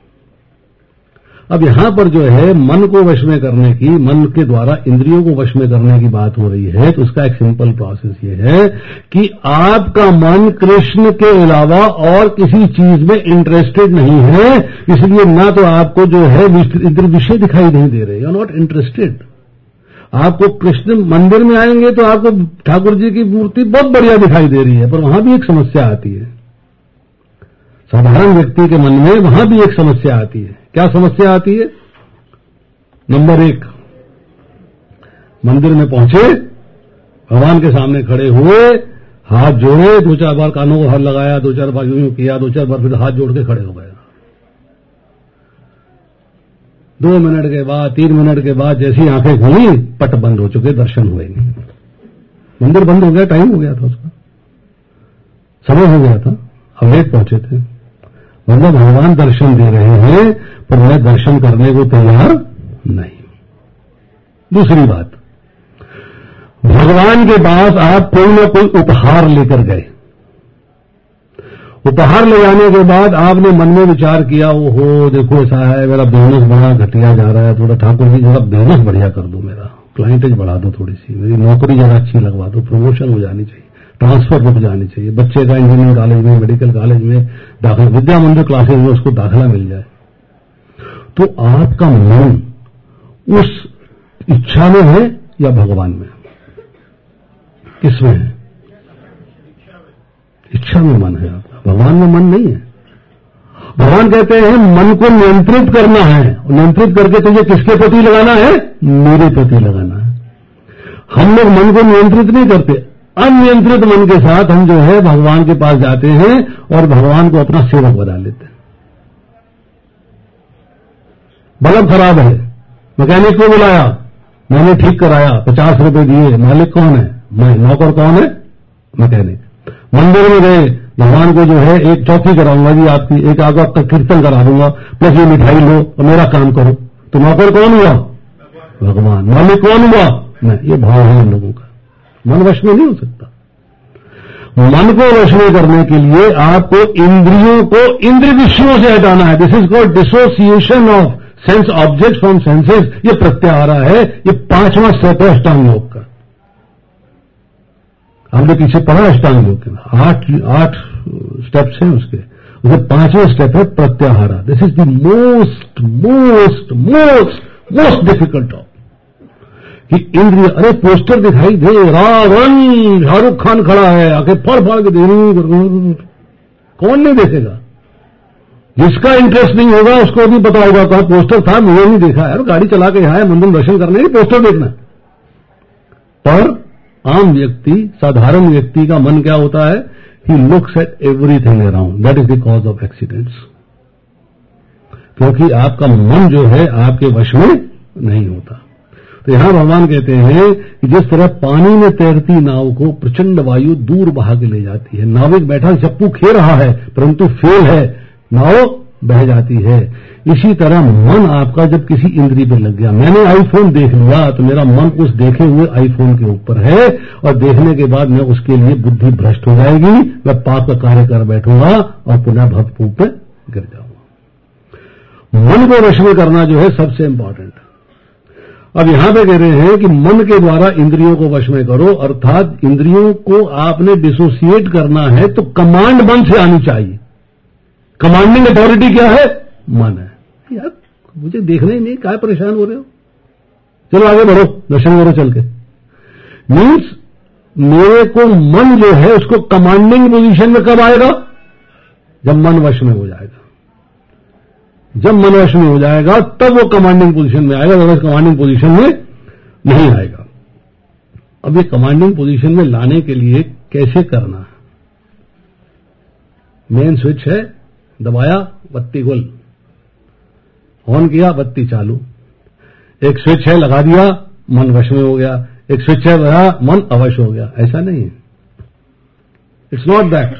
अब यहां पर जो है मन को वश में करने की, मन के द्वारा इंद्रियों को वश में करने की बात हो रही है, तो उसका एक सिंपल प्रोसेस ये है कि आपका मन कृष्ण के अलावा और किसी चीज में इंटरेस्टेड नहीं है। इसलिए ना तो आपको जो है इधर विषय दिखाई नहीं दे रहे, यू आर नॉट इंटरेस्टेड। आपको कृष्ण मंदिर में आएंगे तो आपको ठाकुर जी की मूर्ति बहुत बढ़िया दिखाई दे रही है, पर वहां भी एक समस्या आती है। साधारण व्यक्ति के मन में वहां भी एक समस्या आती है। क्या समस्या आती है? नंबर 1, मंदिर में पहुंचे, भगवान के सामने खड़े हुए, हाथ जोड़े, 2-4 बार कानों को हाथ लगाया, 2-4 बार यूं किया, 2-4 बार फिर हाथ जोड़ के खड़े हो गए। 2 मिनट के बाद, 3 मिनट के बाद जैसी आंखें खुली, पट बंद हो चुके, दर्शन हुए नहीं। मंदिर बंद हो गया, टाइम हो गया था उसका, समय हो गया था, अब लेट पहुंचे थे। मतलब भगवान दर्शन दे रहे हैं पर मैं दर्शन करने को तैयार नहीं। दूसरी बात, भगवान के पास आप कोई ना कोई उपहार लेकर गए। उपहार ले जाने के बाद आपने मन में विचार किया, ओहो देखो ऐसा है, मेरा बिजनेस बड़ा घटिया जा रहा है, थोड़ा ठाकुर जी थोड़ा बिजनेस बढ़िया कर दो, मेरा क्लाइंटेज बढ़ा दो, थोड़ी सी मेरी नौकरी जरा अच्छी लगवा दो, प्रमोशन हो जानी चाहिए, ट्रांसफर रुक जानी चाहिए, बच्चे का इंजीनियरिंग कॉलेज में, मेडिकल कॉलेज में दाखिला, विद्या मंदिर क्लासेज में उसको दाखिला मिल जाए। तो आपका मन उस इच्छा में है या भगवान में? किसमें है? इच्छा में मन है आपका, भगवान में मन नहीं है। भगवान कहते हैं मन को नियंत्रित करना है, नियंत्रित करके तुझे किसके प्रति लगाना है? मेरे प्रति लगाना है। हम लोग मन को नियंत्रित नहीं करते, अनियंत्रित मन के साथ हम जो है भगवान के पास जाते हैं और भगवान को अपना सेवक बना लेते हैं। बल्ब खराब है, मैकेनिक को बुलाया, मैंने ठीक कराया, 50 रुपए दिए, मालिक कौन है? मैं। नौकर कौन है? मैकेनिक। मंदिर में गए, भगवान को जो है एक चौकी कराऊंगा जी आपकी, एक आपका कीर्तन करा दूंगा, प्लस ये मिठाई लो और मेरा काम करो, तो नौकर कौन हुआ? भगवान। मालिक कौन हुआ? मैं। ये भाव है हम लोगों का। मन वश में नहीं हो सकता। मन को वश में करने के लिए आपको इंद्रियों को इंद्रिय विषयों से हटाना है। This is called dissociation of sense object from senses. ये प्रत्याहार है। ये 5वां स्टेप है अष्टांग योग का। हमने पीछे पढ़ा अष्टांग योग के 8 स्टेप्स हैं उसके 5वां स्टेप है प्रत्याहारा। This is the most most most most difficult of कि इंद्रिय। अरे पोस्टर दिखाई दे, रावण शाहरुख खान खड़ा है, आके फाड़ फाड़ के दे, कौन नहीं देखेगा? जिसका इंटरेस्ट नहीं होगा उसको भी पता होगा कहा पोस्टर था, मुझे नहीं देखा यार, गाड़ी चला के यहां मंदिर दर्शन करने नहीं पोस्टर देखना। पर आम व्यक्ति, साधारण व्यक्ति का मन क्या होता है? He looks at everything around. That is the cause of accidents. क्योंकि आपका मन जो है आपके वश में नहीं होता। तो यहां भगवान कहते हैं कि जिस तरह पानी में तैरती नाव को प्रचंड वायु दूर बहा के ले जाती है, नाविक बैठा चप्पू खे रहा है परंतु फेल है, नाव बह जाती है। इसी तरह मन आपका जब किसी इंद्री पे लग गया, मैंने आईफोन देख लिया तो मेरा मन उस देखे हुए आईफोन के ऊपर है और देखने के बाद मैं उसके लिए बुद्धि भ्रष्ट हो जाएगी, मैं पाप का कार्य कर बैठूंगा और पुनः भवकूप पे गिर जाऊंगा। मन को वश में करना जो है सबसे इंपॉर्टेंट। अब यहां पे कह रहे हैं कि मन के द्वारा इंद्रियों को वश में करो, अर्थात इंद्रियों को आपने डिसोसिएट करना है तो कमांड मन से आनी चाहिए। कमांडिंग अथॉरिटी क्या है? मन है। यार मुझे देखना ही नहीं, क्या परेशान हो रहे हो, चलो आगे बढ़ो, दर्शन करो चल के। मीन्स मेरे को मन जो है उसको कमांडिंग पोजीशन में कब आएगा? जब मन वश में हो जाएगा। जब मन वश में हो जाएगा तब वो कमांडिंग पोजीशन में आएगा, अदरवाइज कमांडिंग पोजीशन में नहीं आएगा। अब ये कमांडिंग पोजीशन में लाने के लिए कैसे करना है? मेन स्विच है, दबाया बत्ती गुल, ऑन किया बत्ती चालू। एक स्विच है लगा दिया मन वश में हो गया, एक स्विच है लगा मन अवश हो गया। ऐसा नहीं है, इट्स नॉट दैट।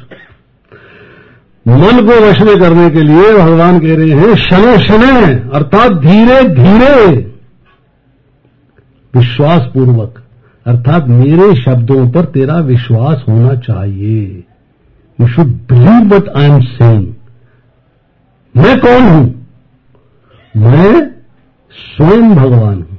मन को वश में करने के लिए भगवान कह रहे हैं शनै शनै, अर्थात धीरे धीरे, विश्वास पूर्वक, अर्थात मेरे शब्दों पर तेरा विश्वास होना चाहिए। You should believe what I am saying. मैं कौन हूं? मैं स्वयं भगवान हूं।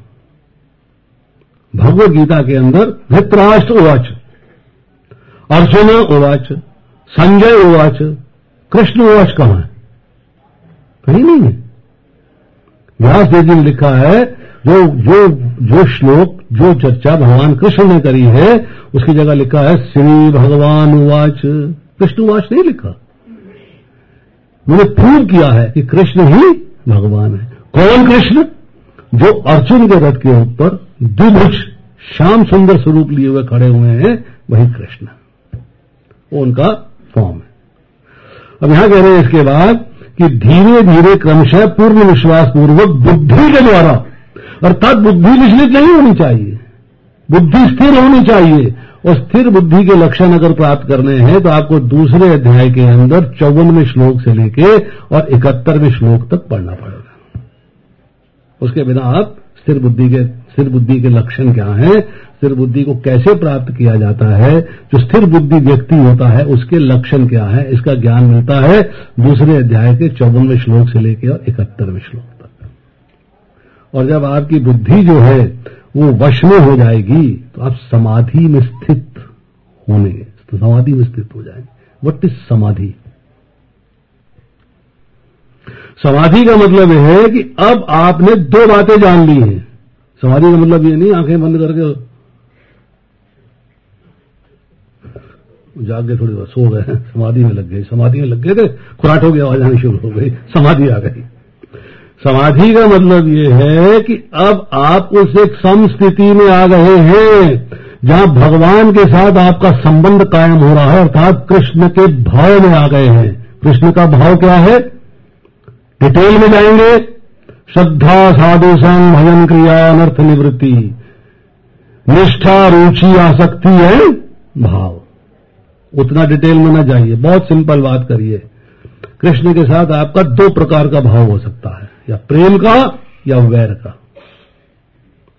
भगवद गीता के अंदर धृतराष्ट्र उवाच, अर्जुन उवाच, संजय उवाच, कृष्ण उवाच कहां है? कहीं नहीं है। व्यास देव जी ने लिखा है जो श्लोक, जो चर्चा भगवान कृष्ण ने करी है उसकी जगह लिखा है श्री भगवान उवाच, कृष्ण उवाच नहीं लिखा। मैंने प्रूव किया है कि कृष्ण ही भगवान है। कौन कृष्ण? जो अर्जुन के रथ के ऊपर द्विभुज श्याम सुंदर स्वरूप लिए हुए खड़े हुए हैं, वही कृष्ण, वो उनका फॉर्म है। अब यहां कह रहे हैं इसके बाद कि धीरे धीरे क्रमशः पूर्ण विश्वास पूर्वक बुद्धि के द्वारा, अर्थात बुद्धि विचलित नहीं होनी चाहिए, बुद्धि स्थिर होनी चाहिए। और स्थिर बुद्धि के लक्षण अगर प्राप्त करने हैं तो आपको दूसरे अध्याय के अंदर 54वें श्लोक से लेके और 71वें श्लोक तक पढ़ना पड़ेगा। उसके बिना आप स्थिर बुद्धि के लक्षण क्या हैं, स्थिर बुद्धि को कैसे प्राप्त किया जाता है, जो स्थिर बुद्धि व्यक्ति होता है उसके लक्षण क्या है, इसका ज्ञान मिलता है दूसरे अध्याय के 54वें श्लोक से लेकर और 71वें श्लोक तक। और जब आपकी बुद्धि जो है वो वश में हो जाएगी तो आप समाधि में स्थित होंगे, तो समाधि में स्थित हो जाएंगे। व्हाट इज समाधि? समाधि का मतलब यह है कि अब आपने दो बातें जान ली हैं। समाधि का मतलब ये नहीं आंखें बंद करके जाग गए, थोड़ी देर सो गए, समाधि में लग गए। समाधि में लग गए थे, खुराट हो गया, आवाज आनी शुरू हो गई, समाधि आ गई। समाधि का मतलब ये है कि अब आप उस एक समस्थिति में आ गए हैं जहां भगवान के साथ आपका संबंध कायम हो रहा है, अर्थात कृष्ण के भाव में आ गए हैं। कृष्ण का भाव क्या है? डिटेल में जाएंगे, श्रद्धा साधु संग भजन क्रिया अनर्थ निवृत्ति, निष्ठा रुचि आसक्ति है भाव। उतना डिटेल में न जाइए, बहुत सिंपल बात करिए। कृष्ण के साथ आपका दो प्रकार का भाव हो सकता है, या प्रेम का या वैर का।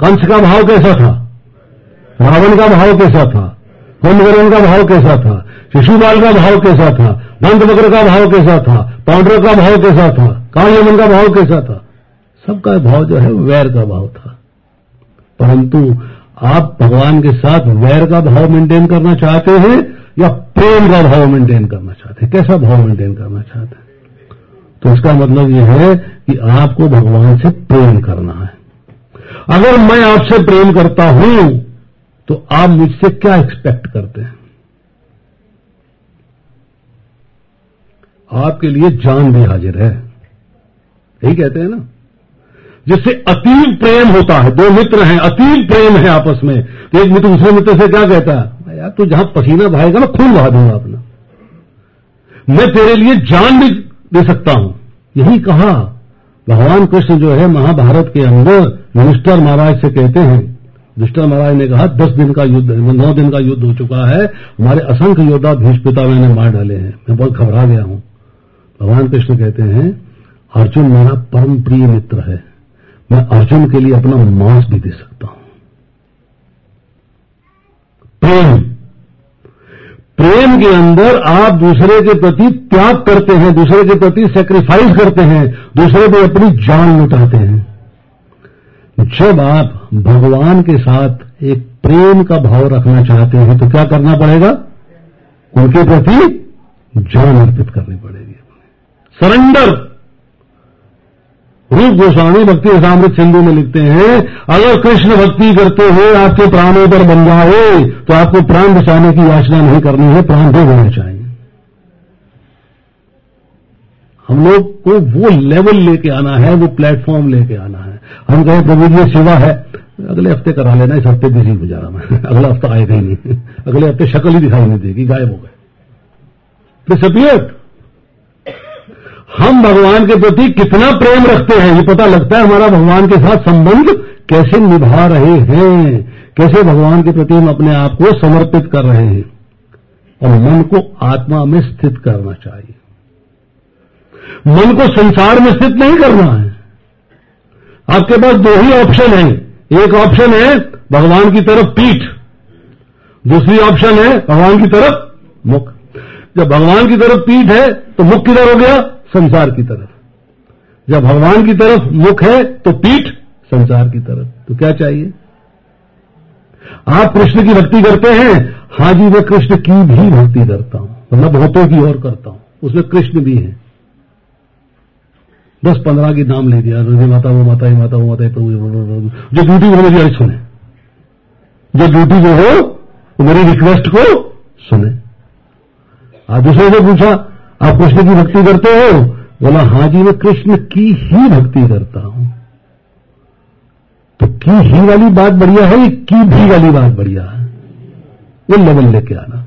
कंस का भाव कैसा था, रावण का भाव कैसा था, कुंभकर्ण का भाव कैसा था, शिशुपाल का भाव कैसा था, दंतवक्र का भाव कैसा था, पौंड्र का भाव कैसा था, कालयमन का भाव कैसा था, सबका भाव जो है वैर का भाव था। परंतु आप भगवान के साथ वैर का भाव मेंटेन करना चाहते हैं या प्रेम का भाव मेंटेन करना चाहते हैं? कैसा भाव मेंटेन करना चाहते हैं? तो इसका मतलब यह है कि आपको भगवान से प्रेम करना है। अगर मैं आपसे प्रेम करता हूं तो आप मुझसे क्या एक्सपेक्ट करते हैं? आपके लिए जान भी हाजिर है, यही कहते हैं ना। जिससे अतीव प्रेम होता है, दो मित्र हैं, अतीव प्रेम है आपस में, तो एक मित्र दूसरे मित्र से क्या कहता है, यार तू जहां पसीना बहाएगा मैं खून बहा दूंगा अपना, मैं तेरे लिए जान भी दे सकता हूं। यही कहा भगवान कृष्ण जो है महाभारत के अंदर युधिष्ठिर महाराज से कहते हैं। युधिष्ठिर महाराज ने कहा 10 दिन का युद्ध, 9 दिन का युद्ध हो चुका है, हमारे असंख्य योद्धा भीष्म पितामह ने मार डाले हैं, मैं बहुत घबरा गया हूं। भगवान कृष्ण कहते हैं अर्जुन मेरा परम प्रिय मित्र है, मैं अर्जुन के लिए अपना मांस भी दे सकता हूं। प्रेम के अंदर आप दूसरे के प्रति त्याग करते हैं, दूसरे के प्रति सेक्रीफाइस करते हैं, दूसरे पे अपनी जान लुटाते हैं। जब आप भगवान के साथ एक प्रेम का भाव रखना चाहते हैं तो क्या करना पड़ेगा? उनके प्रति जान अर्पित करनी पड़ेगी, सरेंडर। रूप गोस्वामी भक्ति रसामृत सिंधु में लिखते हैं, अगर कृष्ण भक्ति करते हुए आपके प्राणों पर बन जाए तो आपको प्राण बचाने की याचना नहीं करनी है, प्राण दे देने चाहिए। हम लोग को वो लेवल लेके आना है, वो प्लेटफॉर्म लेके आना है। हम कहें प्रभु जी सेवा है, अगले हफ्ते करा लेना, इस हफ्ते बिजी हो जा रहा मैं, अगला हफ्ता आएगा ही नहीं, अगले हफ्ते शक्ल ही दिखाई नहीं देगी, गायब हो गए, डिसअपीयर्ड। हम भगवान के प्रति कितना प्रेम रखते हैं ये पता लगता है हमारा भगवान के साथ संबंध कैसे निभा रहे हैं, कैसे भगवान के प्रति हम अपने आप को समर्पित कर रहे हैं। और मन को आत्मा में स्थित करना चाहिए, मन को संसार में स्थित नहीं करना है। आपके पास दो ही ऑप्शन है, एक ऑप्शन है भगवान की तरफ पीठ, दूसरी ऑप्शन है भगवान की तरफ मुख। जब भगवान की तरफ पीठ है तो मुख किधर हो गया? संसार की तरफ। जब भगवान की तरफ मुख है तो पीठ संसार की तरफ। तो क्या चाहिए? आप कृष्ण की भक्ति करते हैं? हां जी, मैं कृष्ण की भी भक्ति करता हूं, मतलब बहुतों की और करता हूं, उसमें कृष्ण भी है। 10-15 की नाम ले दिया, ये माता वो माता, ये माता वो माता, प्रभु जो ड्यूटी वो मेरी आज सुने, जो ड्यूटी जो हो वो मेरी रिक्वेस्ट को सुने। आप दूसरे से पूछा आप कृष्ण की भक्ति करते हो? बोला हां जी, मैं कृष्ण की ही भक्ति करता हूं। तो की ही वाली बात बढ़िया है, की भी वाली बात बढ़िया है? वो लेवल लेके आना।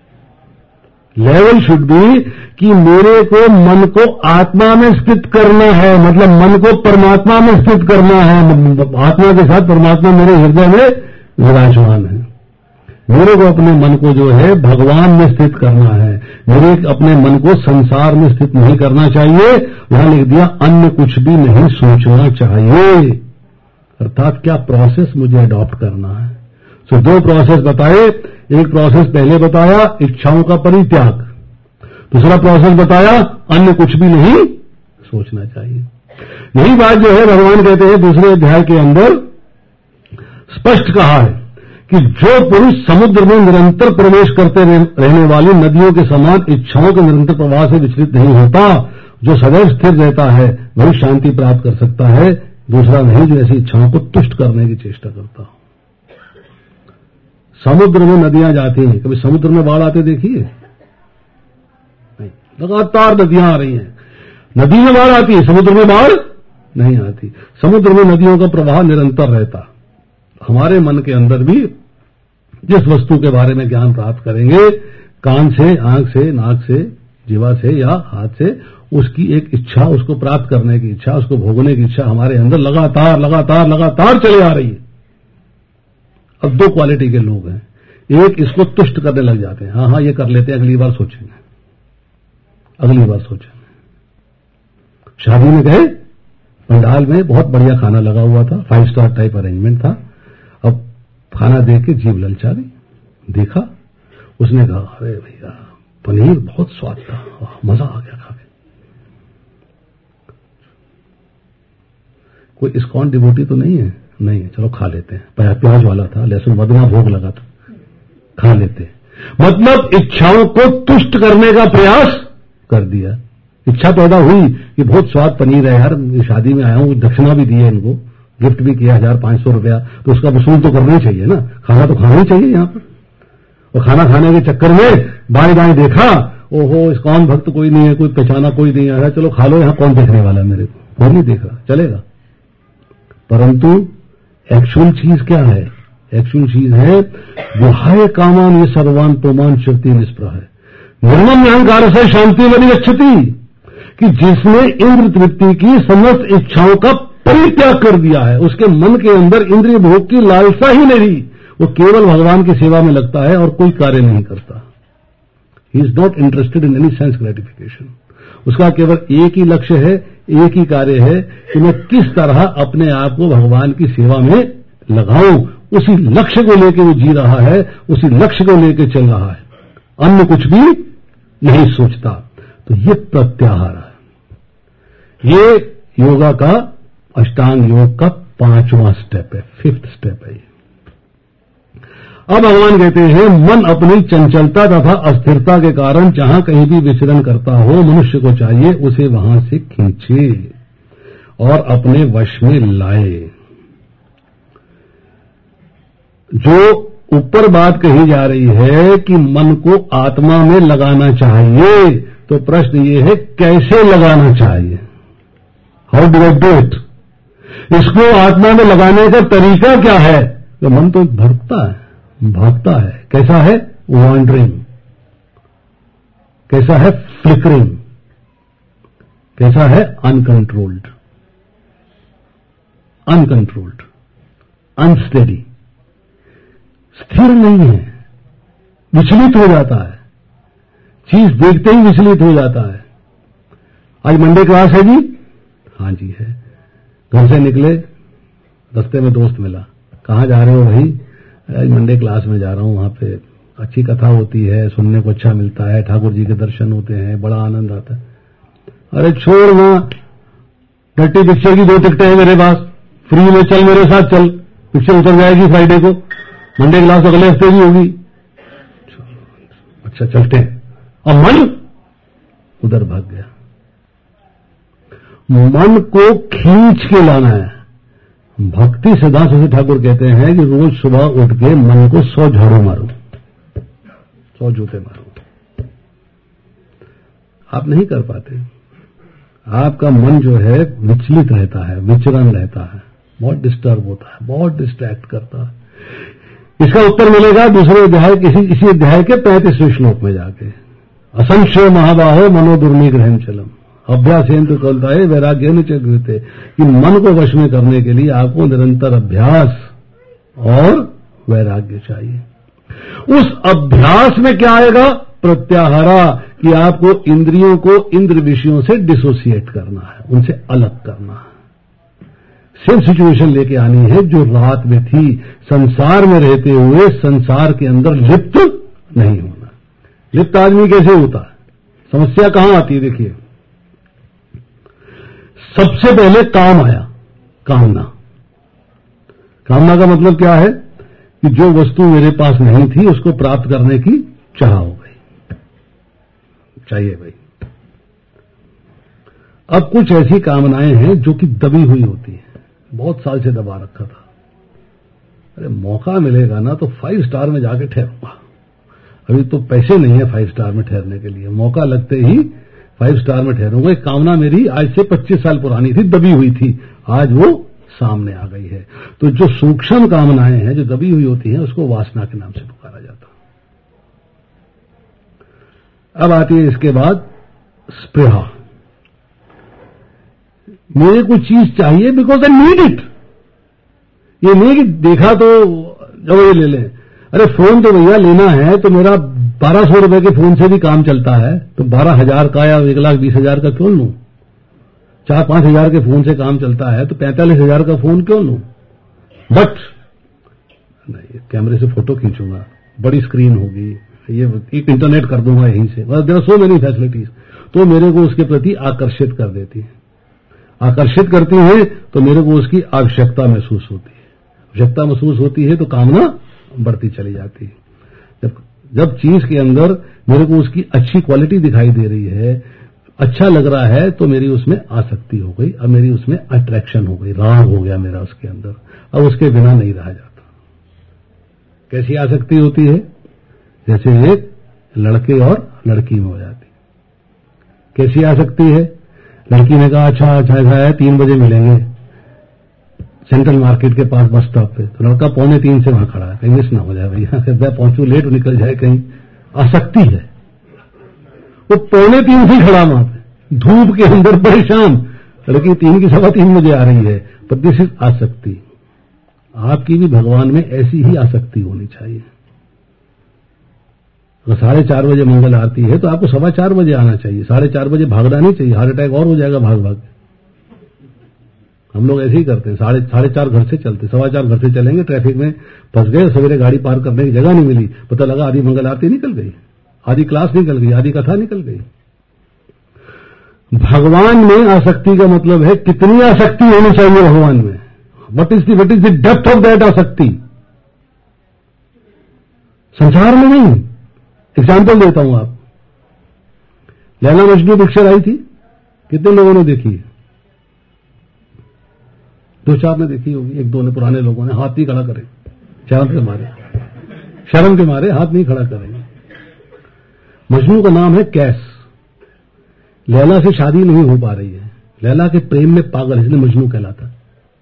लेवल शुड बी कि मेरे को मन को आत्मा में स्थित करना है, मतलब मन को परमात्मा में स्थित करना है। आत्मा के साथ परमात्मा मेरे हृदय में विराजमान है। मेरे को अपने मन को जो है भगवान में स्थित करना है, मेरे अपने मन को संसार में स्थित नहीं करना चाहिए। यहां लिख दिया अन्य कुछ भी नहीं सोचना चाहिए। अर्थात क्या प्रोसेस मुझे अडॉप्ट करना है। सो 2 प्रोसेस बताए। एक प्रोसेस पहले बताया इच्छाओं का परित्याग, दूसरा प्रोसेस बताया अन्य कुछ भी नहीं सोचना चाहिए। यही बात जो है भगवान कहते हैं दूसरे अध्याय के अंदर स्पष्ट कहा है कि जो पुरुष समुद्र में निरंतर प्रवेश करते रहने वाली नदियों के समान इच्छाओं के निरंतर प्रवाह से विचलित नहीं होता, जो सदैव स्थिर रहता है वही शांति प्राप्त कर सकता है, दूसरा नहीं जो ऐसी इच्छाओं को तुष्ट करने की चेष्टा करता हो। समुद्र में नदियां जाती हैं, कभी समुद्र में बाढ़ आते देखिए? नहीं, लगातार नदियां आ रही हैं। नदी में बाढ़ आती है, समुद्र में बाढ़ नहीं आती। समुद्र में नदियों का प्रवाह निरंतर रहता। हमारे मन के अंदर भी जिस वस्तु के बारे में ज्ञान प्राप्त करेंगे, कान से, आंख से, नाक से, जीवा से या हाथ से, उसकी एक इच्छा, उसको प्राप्त करने की इच्छा, उसको भोगने की इच्छा हमारे अंदर लगातार लगातार लगातार चले आ रही है। अब 2 क्वालिटी के लोग हैं, एक इसको तुष्ट करने लग जाते हैं, हाँ ये कर लेते हैं, अगली बार सोचेंगे, अगली बार सोचेंगे। शादी में गए पंडाल में बहुत बढ़िया खाना लगा हुआ था, 5 स्टार टाइप अरेंजमेंट था। अब खाना देख के जीभ ललचा गई, देखा, उसने कहा अरे भैया पनीर बहुत स्वाद था, मजा आ गया खा के। कोई इस्कॉन डिवोटी तो नहीं है? नहीं है, चलो खा लेते हैं। प्याज वाला था, लहसुन वदना भोग लगा था, खा लेते हैं। मतलब इच्छाओं को तुष्ट करने का प्रयास कर दिया। इच्छा पैदा हुई कि बहुत स्वाद पनीर है यार, शादी में आया हूं, दक्षिणा भी दी है इनको, गिफ्ट भी किया 1500 रुपया, तो उसका वसूल तो करना ही चाहिए ना, खाना तो खाना ही चाहिए यहां पर। और खाना खाने के चक्कर में बाएं बाएं देखा, ओहो इस्कॉन भक्त कोई नहीं है, कोई पहचाना कोई नहीं आ रहा, चलो खा लो, यहां कौन देखने वाला है मेरे को, कोई नहीं देख रहा, चलेगा। परंतु एक्चुअल चीज क्या है? एक्चुअल चीज है विहाय कामान ये सर्वान पुमान शक्ति निष्प्रह है, निर्मम अहंकार से शांति बनी गच्छति, कि जिसने इंद्र तृप्ति की समस्त इच्छाओं का परित्याग कर दिया है, उसके मन के अंदर इंद्रिय भोग की लालसा ही नहीं, वो केवल भगवान की सेवा में लगता है और कोई कार्य नहीं करता। He is not interested in any sense gratification. उसका केवल एक ही लक्ष्य है, एक ही कार्य है कि मैं किस तरह अपने आप को भगवान की सेवा में लगाऊं। उसी लक्ष्य को लेकर वो जी रहा है, उसी लक्ष्य को लेकर चल रहा है, अन्य कुछ भी नहीं सोचता। तो ये प्रत्याहार है, ये योगा का, अष्टांग योग का 5वां स्टेप है, 5th स्टेप है। अब भगवान कहते हैं मन अपनी चंचलता तथा अस्थिरता के कारण जहां कहीं भी विचरण करता हो, मनुष्य को चाहिए उसे वहां से खींचे और अपने वश में लाए। जो ऊपर बात कही जा रही है कि मन को आत्मा में लगाना चाहिए, तो प्रश्न ये है कैसे लगाना चाहिए? How do I do it? इसको आत्मा में लगाने का तरीका क्या है? तो मन तो भटकता है, भागता है। कैसा है? वॉन्डरिंग। कैसा है? फ्लिकरिंग। कैसा है? अनकंट्रोल्ड, अनकंट्रोल्ड, अनस्टेडी, स्थिर नहीं है, विचलित हो जाता है, चीज देखते ही विचलित हो जाता है। आज मंडे क्लास है जी? हाँ जी है। घर से निकले, रास्ते में दोस्त मिला, कहां जा रहे हो भाई? आज मंडे क्लास में जा रहा हूं, वहां पे अच्छी कथा होती है, सुनने को अच्छा मिलता है, ठाकुर जी के दर्शन होते हैं, बड़ा आनंद आता है। अरे छोड़, वहां डर्टी पिक्चर की 2 टिकटें हैं मेरे पास, फ्री में, चल मेरे साथ चल, पिक्चर उतर जाएगी फ्राइडे को, मंडे क्लास अगले हफ्ते भी होगी। अच्छा चलते हैं। और मन उधर भाग गया। मन को खींच के लाना है। भक्ति सिद्धांत से ठाकुर कहते हैं कि रोज सुबह उठ के मन को 100 झाड़ू मारो, 100 जूते मारो। आप नहीं कर पाते, आपका मन जो है विचलित रहता है, विचरण रहता है, बहुत डिस्टर्ब होता है, बहुत डिस्ट्रैक्ट करता है। इसका उत्तर मिलेगा दूसरे अध्याय, इसी अध्याय के 35वें श्लोक में जाके। असंशय महाबाहो मनो दुर्निग्रहम चलम अभ्यासेन तो कलता है वैराग्य न चक्रते, कि मन को वश में करने के लिए आपको निरंतर अभ्यास और वैराग्य चाहिए। उस अभ्यास में क्या आएगा? प्रत्याहारा, कि आपको इंद्रियों को इंद्र विषयों से डिसोसिएट करना है, उनसे अलग करना है। सेम सिचुएशन लेके आनी है जो रात में थी, संसार में रहते हुए संसार के अंदर लिप्त नहीं होना। लिप्त आदमी कैसे होता है? समस्या कहां आती है? देखिए, सबसे पहले काम आया, कामना। कामना का मतलब क्या है? कि जो वस्तु मेरे पास नहीं थी उसको प्राप्त करने की चाह हो गई, चाहिए भाई। अब कुछ ऐसी कामनाएं हैं जो कि दबी हुई होती हैं, बहुत साल से दबा रखा था। अरे मौका मिलेगा ना तो 5 स्टार में जाके ठहरूंगा, अभी तो पैसे नहीं है 5 स्टार में ठहरने के लिए, मौका लगते ही 5 स्टार में ठहरूंगा। एक कामना मेरी आज से 25 साल पुरानी थी, दबी हुई थी, आज वो सामने आ गई है। तो जो सूक्ष्म कामनाएं हैं जो दबी हुई होती हैं उसको वासना के नाम से पुकारा जाता। अब आती है इसके बाद स्पृहा। मेरे को चीज चाहिए बिकॉज आई नीड इट। ये नहीं कि देखा तो जब ये ले लें। अरे फोन तो भैया लेना है तो मेरा 1200 रुपए के फोन से भी काम चलता है, तो 12,000 का या 1,20,000 का क्यों लूं? 4-5 हजार के फोन से काम चलता है तो 45,000 का फोन क्यों लूं? बट नहीं, कैमरे से फोटो खींचूंगा, बड़ी स्क्रीन होगी, ये एक इंटरनेट कर दूंगा यहीं से, there are so many facilities, तो मेरे को उसके प्रति आकर्षित कर देती है। आकर्षित करती है तो मेरे को उसकी आवश्यकता महसूस होती है, आवश्यकता महसूस होती है तो कामना बढ़ती चली जाती है। जब चीज के अंदर मेरे को उसकी अच्छी क्वालिटी दिखाई दे रही है, अच्छा लग रहा है, तो मेरी उसमें आसक्ति हो गई, अब मेरी उसमें अट्रैक्शन हो गई, राग हो गया मेरा उसके अंदर, अब उसके बिना नहीं रहा जाता। कैसी आसक्ति होती है? जैसे एक लड़के और लड़की में हो जाती। कैसी आसक्ति है? लड़की ने कहा अच्छा ऐसा है 3 बजे मिलेंगे सेंट्रल मार्केट के पास बस स्टॉप पे, तो लड़का 2:45 से वहां खड़ा है, कहीं मिस ना हो जाए भैया, मैं पहुंचू लेट निकल जाए कहीं। आसक्ति है, वो 2:45 से खड़ा वहां पे धूप के अंदर परेशान, लड़की 3 की 3:15 बजे आ रही है, पर दिस इज आसक्ति। आपकी भी भगवान में ऐसी ही आसक्ति होनी चाहिए। अगर 4:30 बजे मंगल आरती है तो आपको 4:15 बजे आना चाहिए, 4:30 बजे भागना नहीं चाहिए, हार्ट अटैक और हो जाएगा भाग भाग। हम लोग ऐसे ही करते हैं, 4:30 घर से चलते, 4:15 घर से चलेंगे, ट्रैफिक में फंस गए, सवेरे गाड़ी पार्क करने की जगह नहीं मिली, पता लगा आधी मंगल आरती निकल गई, आधी क्लास निकल गई, आधी कथा निकल गई। भगवान में आसक्ति का मतलब है कितनी आसक्ति होनी चाहिए भगवान में, what is the depth of that aasakti. संसार में नहीं। एग्जाम्पल देता हूं, आप लैला मजनू पिक्चर आई थी, कितने लोगों ने देखी है? 2-4 ने देखी होगी, 1-2 ने, पुराने लोगों ने हाथ नहीं खड़ा करें, शर्म के मारे हाथ नहीं खड़ा करेंगे। मजनू का नाम है कैस, लैला से शादी नहीं हो पा रही है, लैला के प्रेम में पागल, इसलिए मजनू कहलाता।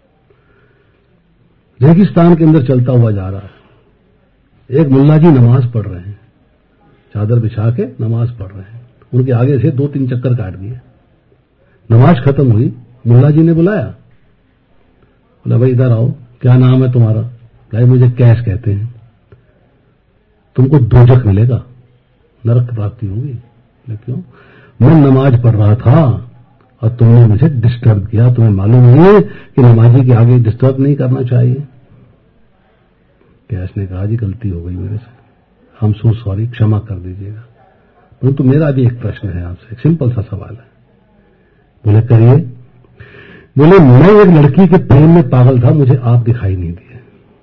रेगिस्तान के अंदर चलता हुआ जा रहा है, एक मुल्ला जी नमाज पढ़ रहे हैं, चादर बिछा के नमाज पढ़ रहे हैं, उनके आगे से 2-3 चक्कर काट दिए। नमाज खत्म हुई, मुल्ला जी ने बुलाया, बोला भाई इधर आओ, क्या नाम है तुम्हारा? भाई मुझे कैस कहते हैं, तुमको दोजख मिलेगा, नरक प्राप्ति होगी। क्यों? मैं नमाज पढ़ रहा था और तुमने मुझे डिस्टर्ब किया, तुम्हें मालूम नहीं है कि नमाजी के आगे डिस्टर्ब नहीं करना चाहिए। कैस ने कहा जी गलती हो गई मेरे से, हम सो सॉरी, क्षमा कर दीजिएगा। परंतु मेरा भी एक प्रश्न है आपसे, एक सिंपल सा सवाल है। बोले करिए। बोले मैं एक लड़की के प्रेम में पागल था, मुझे आप दिखाई नहीं दिए।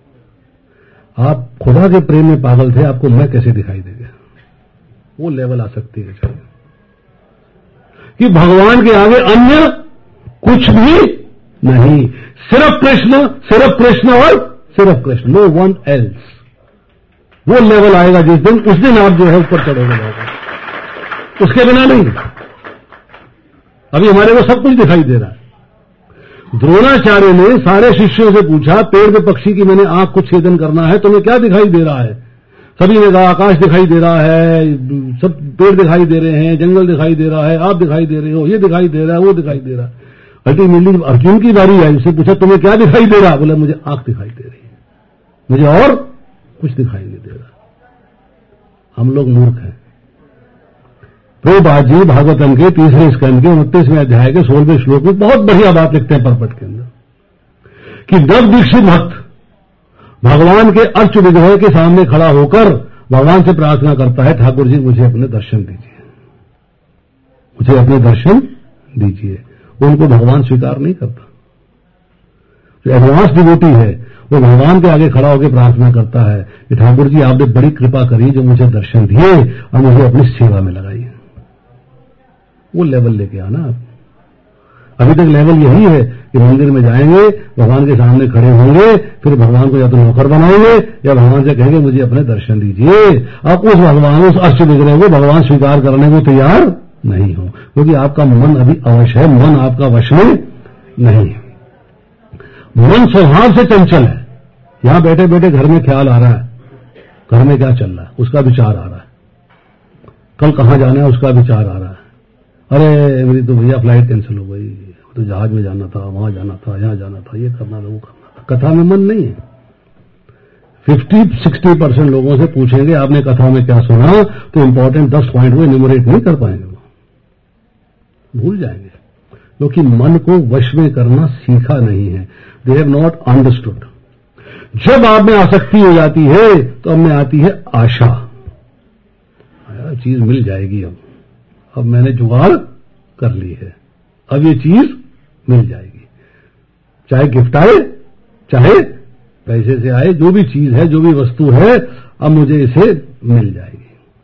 आप खुदा के प्रेम में पागल थे, आपको मैं कैसे दिखाई दे गया? वो लेवल आ सकती है चाहिए कि भगवान के आगे अन्य कुछ भी नहीं, सिर्फ कृष्ण और सिर्फ कृष्ण, नो वन एल्स। वो लेवल आएगा जिस दिन, उस दिन आप जो है ऊपर चढ़ोगे, उसके बिना नहीं। अभी हमारे को सब कुछ दिखाई दे रहा है। द्रोणाचार्य ने सारे शिष्यों से पूछा, पेड़ पे पक्षी की मैंने आंख को छेदन करना है, तुम्हें क्या दिखाई दे रहा है? सभी ने कहा आकाश दिखाई दे रहा है, सब पेड़ दिखाई दे रहे हैं, जंगल दिखाई दे रहा है, आप दिखाई दे रहे हो, ये दिखाई दे रहा है, वो दिखाई दे रहा है। अल्टीमेटली अर्जुन की बारी आई, उससे पूछा तुम्हें क्या दिखाई दे रहा? बोला मुझे आंख दिखाई दे रही है, मुझे और कुछ दिखाई नहीं दे रहा। हम लोग मूर्ख हैं। प्रभुपाद जी भागवतम के 3रे स्कंद के 29वें अध्याय के 16वें श्लोक में बहुत बढ़िया बात लिखते हैं परपट के अंदर कि नव दीक्षित भक्त भगवान के अर्च विग्रह के सामने खड़ा होकर भगवान से प्रार्थना करता है, ठाकुर जी मुझे अपने दर्शन दीजिए, मुझे अपने दर्शन दीजिए। उनको भगवान स्वीकार नहीं करता। जो एडवांस डिवोटी है वो भगवान के आगे खड़ा होकर प्रार्थना करता है कि ठाकुर जी आपने बड़ी कृपा करी जो मुझे दर्शन दिए और मुझे अपनी सेवा में लगाई। वो लेवल लेके आना आप। अभी तक लेवल यही है कि मंदिर में जाएंगे, भगवान के सामने खड़े होंगे, फिर भगवान को या तो नौकर बनाएंगे या भगवान से कहेंगे मुझे अपने दर्शन दीजिए। आप उस भगवान, उस अर्च विग्रह को भगवान स्वीकार करने को तैयार नहीं हो, क्योंकि आपका मन अभी अवश्य है, मन आपका वश में नहीं है। मन स्वभाव से चंचल है। यहां बैठे बैठे घर में ख्याल आ रहा है, घर में क्या चल रहा है उसका विचार आ रहा है, कल कहां जाना है उसका विचार आ रहा है। अरे मेरी तो भैया फ्लाइट कैंसिल हो गई, तो जहाज में जाना था, वहां जाना था, यहां जाना था, ये करना था, वो करना था। कथा में मन नहीं है। 50-60% लोगों से पूछेंगे आपने कथा में क्या सुना, तो इंपॉर्टेंट 10 पॉइंट वो इन्यूमरेट नहीं कर पाएंगे, वो भूल जाएंगे। क्योंकि मन को वश में करना सीखा नहीं है। They have not understood. जब आप में आसक्ति हो जाती है तो अब में आती है आशा, चीज मिल जाएगी। अब मैंने जुगाड़ कर ली है, अब ये चीज मिल जाएगी, चाहे गिफ्ट आए चाहे पैसे से आए, जो भी चीज है, जो भी वस्तु है, अब मुझे इसे मिल जाएगी।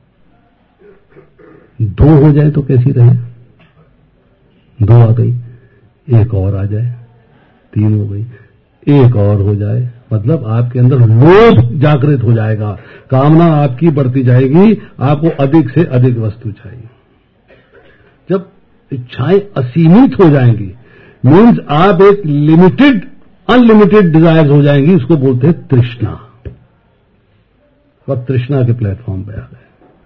दो हो जाए तो कैसी रहे? दो आ गई, एक और आ जाए, तीन हो गई, एक और हो जाए, मतलब आपके अंदर लोभ जागृत हो जाएगा, कामना आपकी बढ़ती जाएगी, आपको अधिक से अधिक वस्तु चाहिए। जब इच्छाएं असीमित हो जाएंगी, मीन्स आप एक लिमिटेड अनलिमिटेड डिजायर्स हो जाएंगी, उसको बोलते हैं तृष्णा। अब तृष्णा के प्लेटफॉर्म पे आ गए।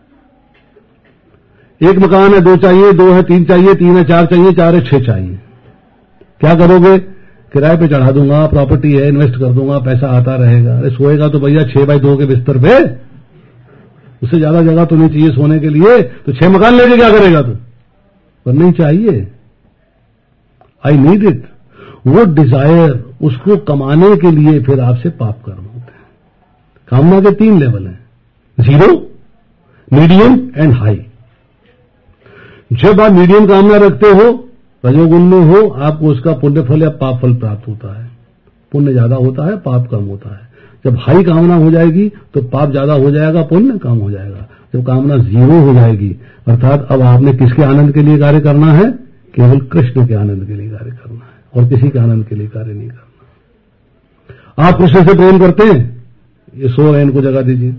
एक मकान है, दो चाहिए, दो है, तीन चाहिए, तीन है, चार चाहिए, चार है, छह चाहिए। क्या करोगे? किराए पे चढ़ा दूंगा, प्रॉपर्टी है, इन्वेस्ट कर दूंगा, पैसा आता रहेगा। अरे सोएगा तो भैया 6x2 के बिस्तर पे, उससे ज्यादा जगह तो नहीं चाहिए सोने के लिए, तो 6 मकान लेके क्या करेगा तू? पर नहीं चाहिए, आई नीड इट। वो डिजायर, उसको कमाने के लिए फिर आपसे पाप कर्म होते हैं। कामना के 3 लेवल हैं, 0, मीडियम एंड हाई। जब आप मीडियम कामना रखते हो, रजोगुण में हो, आपको उसका पुण्य फल या पाप फल प्राप्त होता है। पुण्य ज्यादा होता है, पाप कम होता है। जब हाई कामना हो जाएगी तो पाप ज्यादा हो जाएगा, पुण्य कम हो जाएगा। जब कामना 0 हो जाएगी, अर्थात अब आपने किसके आनंद के लिए कार्य करना है? केवल कृष्ण के आनंद के लिए कार्य करना है, और किसी के आनंद के लिए कार्य नहीं करना। आप कृष्ण से प्रेम करते हैं? ये 100 इनको जगह दीजिए।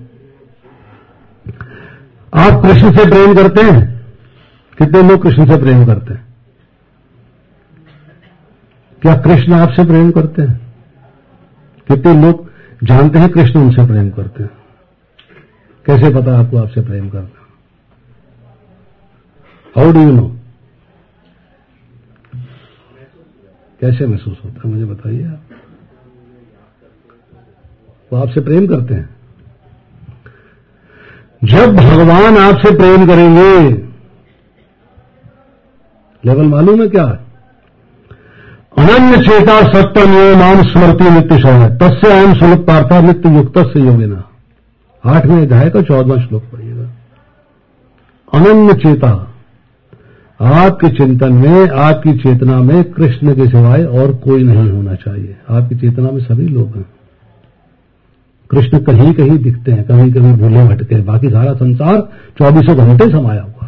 आप कृष्ण से प्रेम करते हैं? कितने लोग कृष्ण से प्रेम करते हैं? क्या कृष्ण आपसे प्रेम करते हैं? कितने लोग जानते हैं कृष्ण उनसे प्रेम करते हैं? कैसे पता आपको आपसे प्रेम करते हैं? How do you know? कैसे महसूस होता है, मुझे बताइए आप। वो आपसे प्रेम करते हैं। जब भगवान आपसे प्रेम करेंगे, लेवल मालूम है क्या? अनन्य चेता सत्यम ये माम स्मृति नित्य शय तस्य अयम सुलभ पार्था नित्य युक्त से योगिना। 8वें अध्याय का 14वां श्लोक पढ़िएगा। अनन्य चेता, आपके चिंतन में, आपकी चेतना में कृष्ण के सिवाय और कोई नहीं होना चाहिए। आपकी चेतना में सभी लोग हैं। कृष्ण कहीं कहीं दिखते हैं, कहीं कहीं भूले भटके, बाकी सारा संसार 24 घंटे समाया हुआ।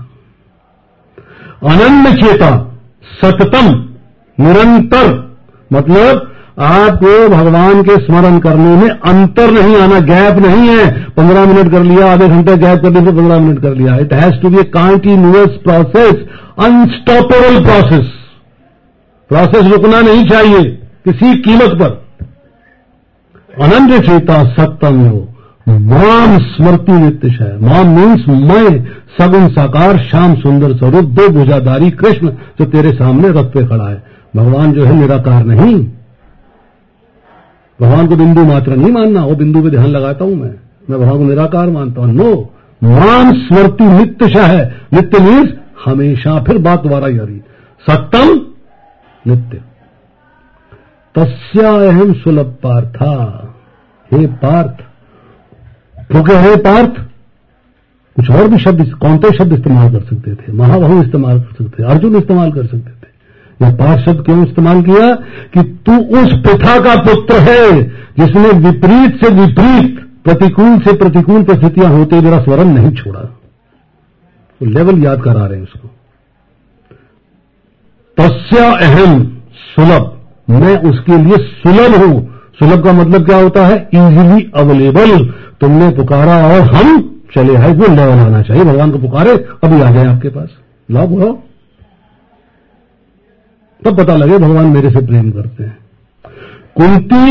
अनन्य चेता सततम, निरंतर, मतलब आपको भगवान के स्मरण करने में अंतर नहीं आना, गैप नहीं है। 15 मिनट कर लिया, आधे घंटे गैप करने से 15 मिनट कर लिया। It has to be a continuous process, unstoppable process. Process रुकना नहीं चाहिए किसी कीमत पर। अनन्य चेता सत्यम हो माम स्मृति नित्यशय। माम मीन्स मैं, सगुण साकार श्याम सुंदर स्वरूप, 2 भुजाधारी कृष्ण जो तेरे सामने रथ पे खड़ा है। भगवान जो है निराकार नहीं। भगवान को बिंदु मात्र नहीं मानना, वो बिंदु पे ध्यान लगाता हूं मैं भगवान को निराकार मानता हूं। नो, माम स्मृति नित्यशः है। नित्य मीन्स हमेशा। फिर बात दोबारा यारी, सत्यम नित्य। तस्याहम सुलभ पार्था, हे पार्थ। क्योंकि हे पार्थ, कुछ और भी शब्द, कौन से शब्द इस्तेमाल कर सकते थे? महाबाहु इस्तेमाल कर सकते थे, अर्जुन इस्तेमाल कर सकते थे। यह पार्थ शब्द क्यों इस्तेमाल किया? कि तू उस पिता का पुत्र है जिसने विपरीत से विपरीत, प्रतिकूल से प्रतिकूल परिस्थितियां होते मेरा स्वरण नहीं छोड़ा। तो लेवल याद करा रहे हैं उसको। तस्या अहम सुलभ, मैं उसके लिए सुलभ हूं। सुलभ का मतलब क्या होता है? Easily available. तुमने पुकारा और हम चले आए, वो लेवल आना चाहिए। भगवान को पुकारे, अभी आ जाए आपके पास, लाभ हो, तब पता लगे भगवान मेरे से प्रेम करते हैं। कुंती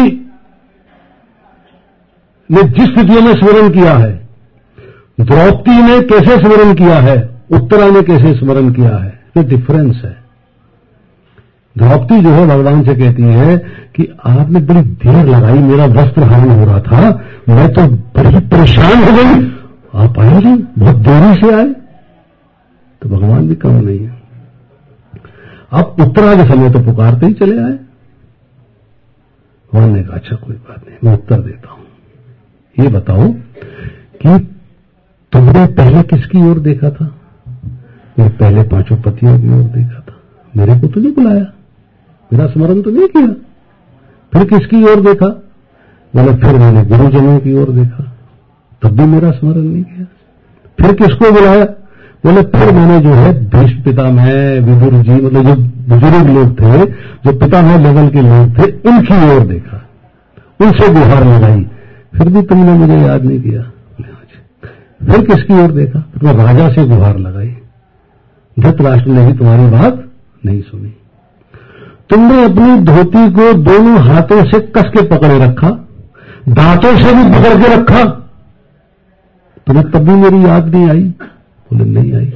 ने जिस स्थितियों में स्मरण किया है, द्रौपदी ने कैसे स्मरण किया है, उत्तरा ने कैसे स्मरण किया है, ये डिफरेंस है। द्रौपदी जो है भगवान से कहती है कि आपने बड़ी देर लगाई, मेरा वस्त्र हानि हो रहा था, मैं तो बड़ी परेशान हो गई, आप आए नहीं, बहुत देरी से आए। तो भगवान भी कम नहीं है। अब उत्तरा के समय तो पुकारते ही चले आए। भगवान ने कहा अच्छा कोई बात नहीं, मैं उत्तर देता हूं। ये बताओ कि तुमने पहले किसकी ओर देखा था? मैं पहले 5 पतियों की ओर देखा था, मेरे को तो नहीं बुलाया, मेरा स्मरण तो नहीं किया। फिर किसकी ओर देखा? बोले फिर मैंने गुरुजनों की ओर देखा, तब भी मेरा स्मरण नहीं किया। फिर किसको बुलाया? बोले फिर मैंने जो है भीष्म पितामह, विदुर जी, मतलब जो बुजुर्ग लोग थे, जो पितामह लेवल के लोग थे, उनकी ओर देखा, उनसे गुहार लगाई, फिर भी तुमने मुझे याद नहीं किया। फिर किसकी ओर देखा? तो राजा से गुहार लगाई, धृतराष्ट्र ने भी तुम्हारी बात नहीं सुनी। तुमने अपनी धोती को दोनों हाथों से कस के पकड़े रखा, दांतों से भी पकड़ के रखा, तुम्हें तब भी मेरी याद नहीं आई? बोले नहीं आई।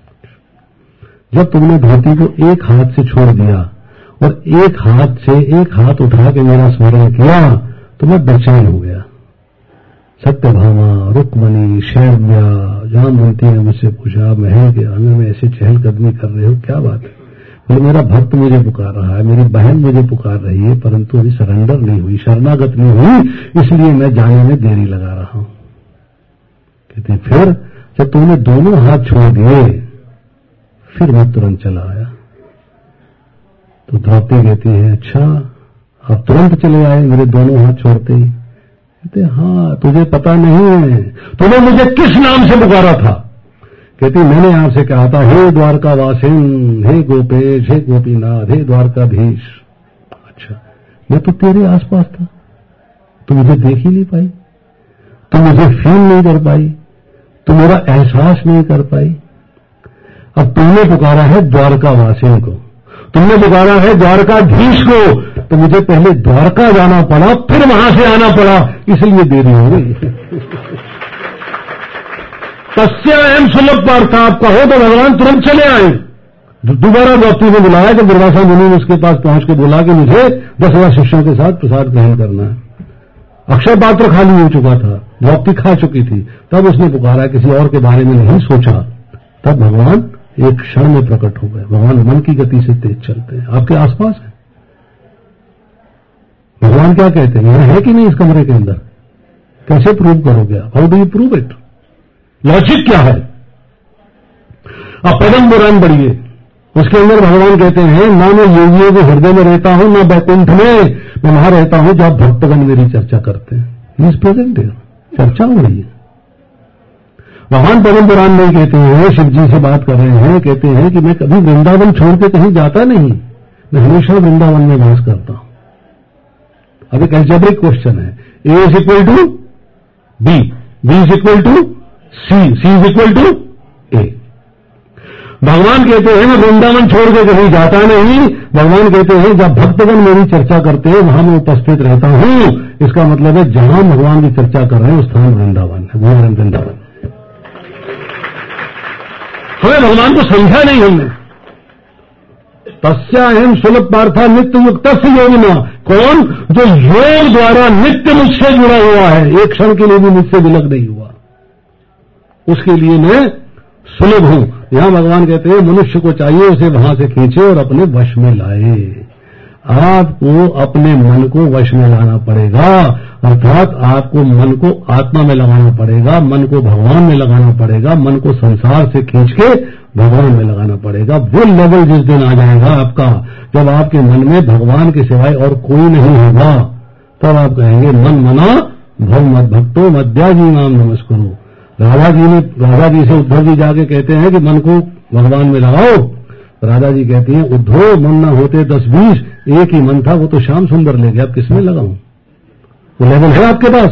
जब तुमने धोती को एक हाथ से छोड़ दिया और एक हाथ उठा के मेरा स्मरण किया तो मैं बेचैन हो गया। सत्यभामा, रुक्मणी, शैव्या, जामवंती ने मुझसे पूछा महल के आंगन में ऐसे चहलकदमी कर रहे हो, क्या बात है? बोले मेरा भक्त मुझे पुकार रहा है, मेरी बहन मुझे पुकार रही है, परंतु अभी सरेंडर नहीं हुई, शरणागत नहीं हुई, इसलिए मैं जाने में देरी लगा रहा हूं। कहते फिर जब तुमने दोनों हाथ छोड़ दिए फिर मैं तुरंत चला आया। तो द्रौपदी कहती है अच्छा आप तुरंत चले आए मेरे दोनों हाथ छोड़ते ही? कहते हाँ, तुझे पता नहीं है तूने मुझे किस नाम से पुकारा था? कहती मैंने आपसे कहा था हे द्वारका वासिन, हे गोपेश, हे गोपीनाथ, हे द्वारकाधीश। अच्छा, मैं तो तेरे आसपास था, तू मुझे देख ही नहीं पाई, तू मुझे फील नहीं कर पाई, तू मेरा एहसास नहीं कर पाई। अब तुमने पुकारा है द्वारका वासियों को, तुमने पुकारा है द्वारकाधीश को, तो मुझे पहले द्वारका जाना पड़ा, फिर वहां से आना पड़ा, इसलिए देरी हो गई। तस्यायम सुलभ पार्था, आप कहो तो भगवान तुरंत चले आए। दोबारा द्रौपदी ने बुलाया कि दुर्वासा मुनि ने उसके पास पहुंच के बोला कि मुझे 10,000 शिष्यों के साथ प्रसाद ग्रहण करना है। अक्षय पात्र खाली हो चुका था, द्रौपदी खा चुकी थी, तब उसने पुकारा, किसी और के बारे में नहीं सोचा। तब भगवान एक क्षण में प्रकट हो गए। भगवान मन की गति से तेज चलते हैं, आपके आसपास है। भगवान क्या कहते हैं, यह है कि नहीं इस कमरे के अंदर? कैसे प्रूव करोगे आप? How do you prove it? Logic क्या है? अब पदम पुराण पढ़िए, उसके अंदर भगवान कहते हैं ना मैं योगियों के हृदय में रहता हूं, ना बैकुंठ में, मैं वहां रहता हूं जहां भक्तगण मेरी चर्चा करते हैं। ही इज प्रेजेंट हियर, चर्चा हो रही है। भगवान पद्म पुराण में कहते हैं, शिव जी से बात कर रहे हैं, कहते हैं कि मैं कभी वृंदावन छोड़ के कहीं जाता नहीं, मैं हमेशा वृंदावन में वास करता हूं। अब एक एल्जेब्रिक क्वेश्चन है, A is equal to B, B is equal to C, C is equal to A. भगवान कहते हैं मैं वृंदावन छोड़ के कहीं जाता नहीं, भगवान कहते हैं जब भक्तगण मेरी चर्चा करते हैं वहां मैं उपस्थित रहता हूं। इसका मतलब है जहां भगवान की चर्चा कर रहे हैं उस स्थान वृंदावन है, वो वृंदावन। हमें भगवान को समझा नहीं हमने। तस्याहम सुलभ पार्था नित्य युक्त योगिना, कौन? जो योग द्वारा नित्य मुझसे जुड़ा हुआ है, एक क्षण के लिए भी मुझसे विलग नहीं हुआ, उसके लिए मैं सुलभ हूं। यहां भगवान कहते हैं मनुष्य को चाहिए उसे वहां से खींचे और अपने वश में लाए। आपको अपने मन को वश में लाना पड़ेगा, अर्थात आपको मन को आत्मा में लगाना पड़ेगा, मन को भगवान में लगाना पड़ेगा, मन को संसार से खींच के भगवान में लगाना पड़ेगा। वो लेवल जिस दिन आ जाएगा आपका, जब आपके मन में भगवान के सिवाय और कोई नहीं होगा, तब आप कहेंगे मन मना भव मद भक्तो मद्याजी नाम नमस्कुरु। राधा जी से उद्धव जी जाके कहते हैं कि मन को भगवान में लगाओ। राधा जी कहती हैं उद्धव मन न होते 10-20, एक ही मन था, वो तो श्याम सुंदर ले गया, अब किसमें लगाऊं? वो लेवल है आपके पास?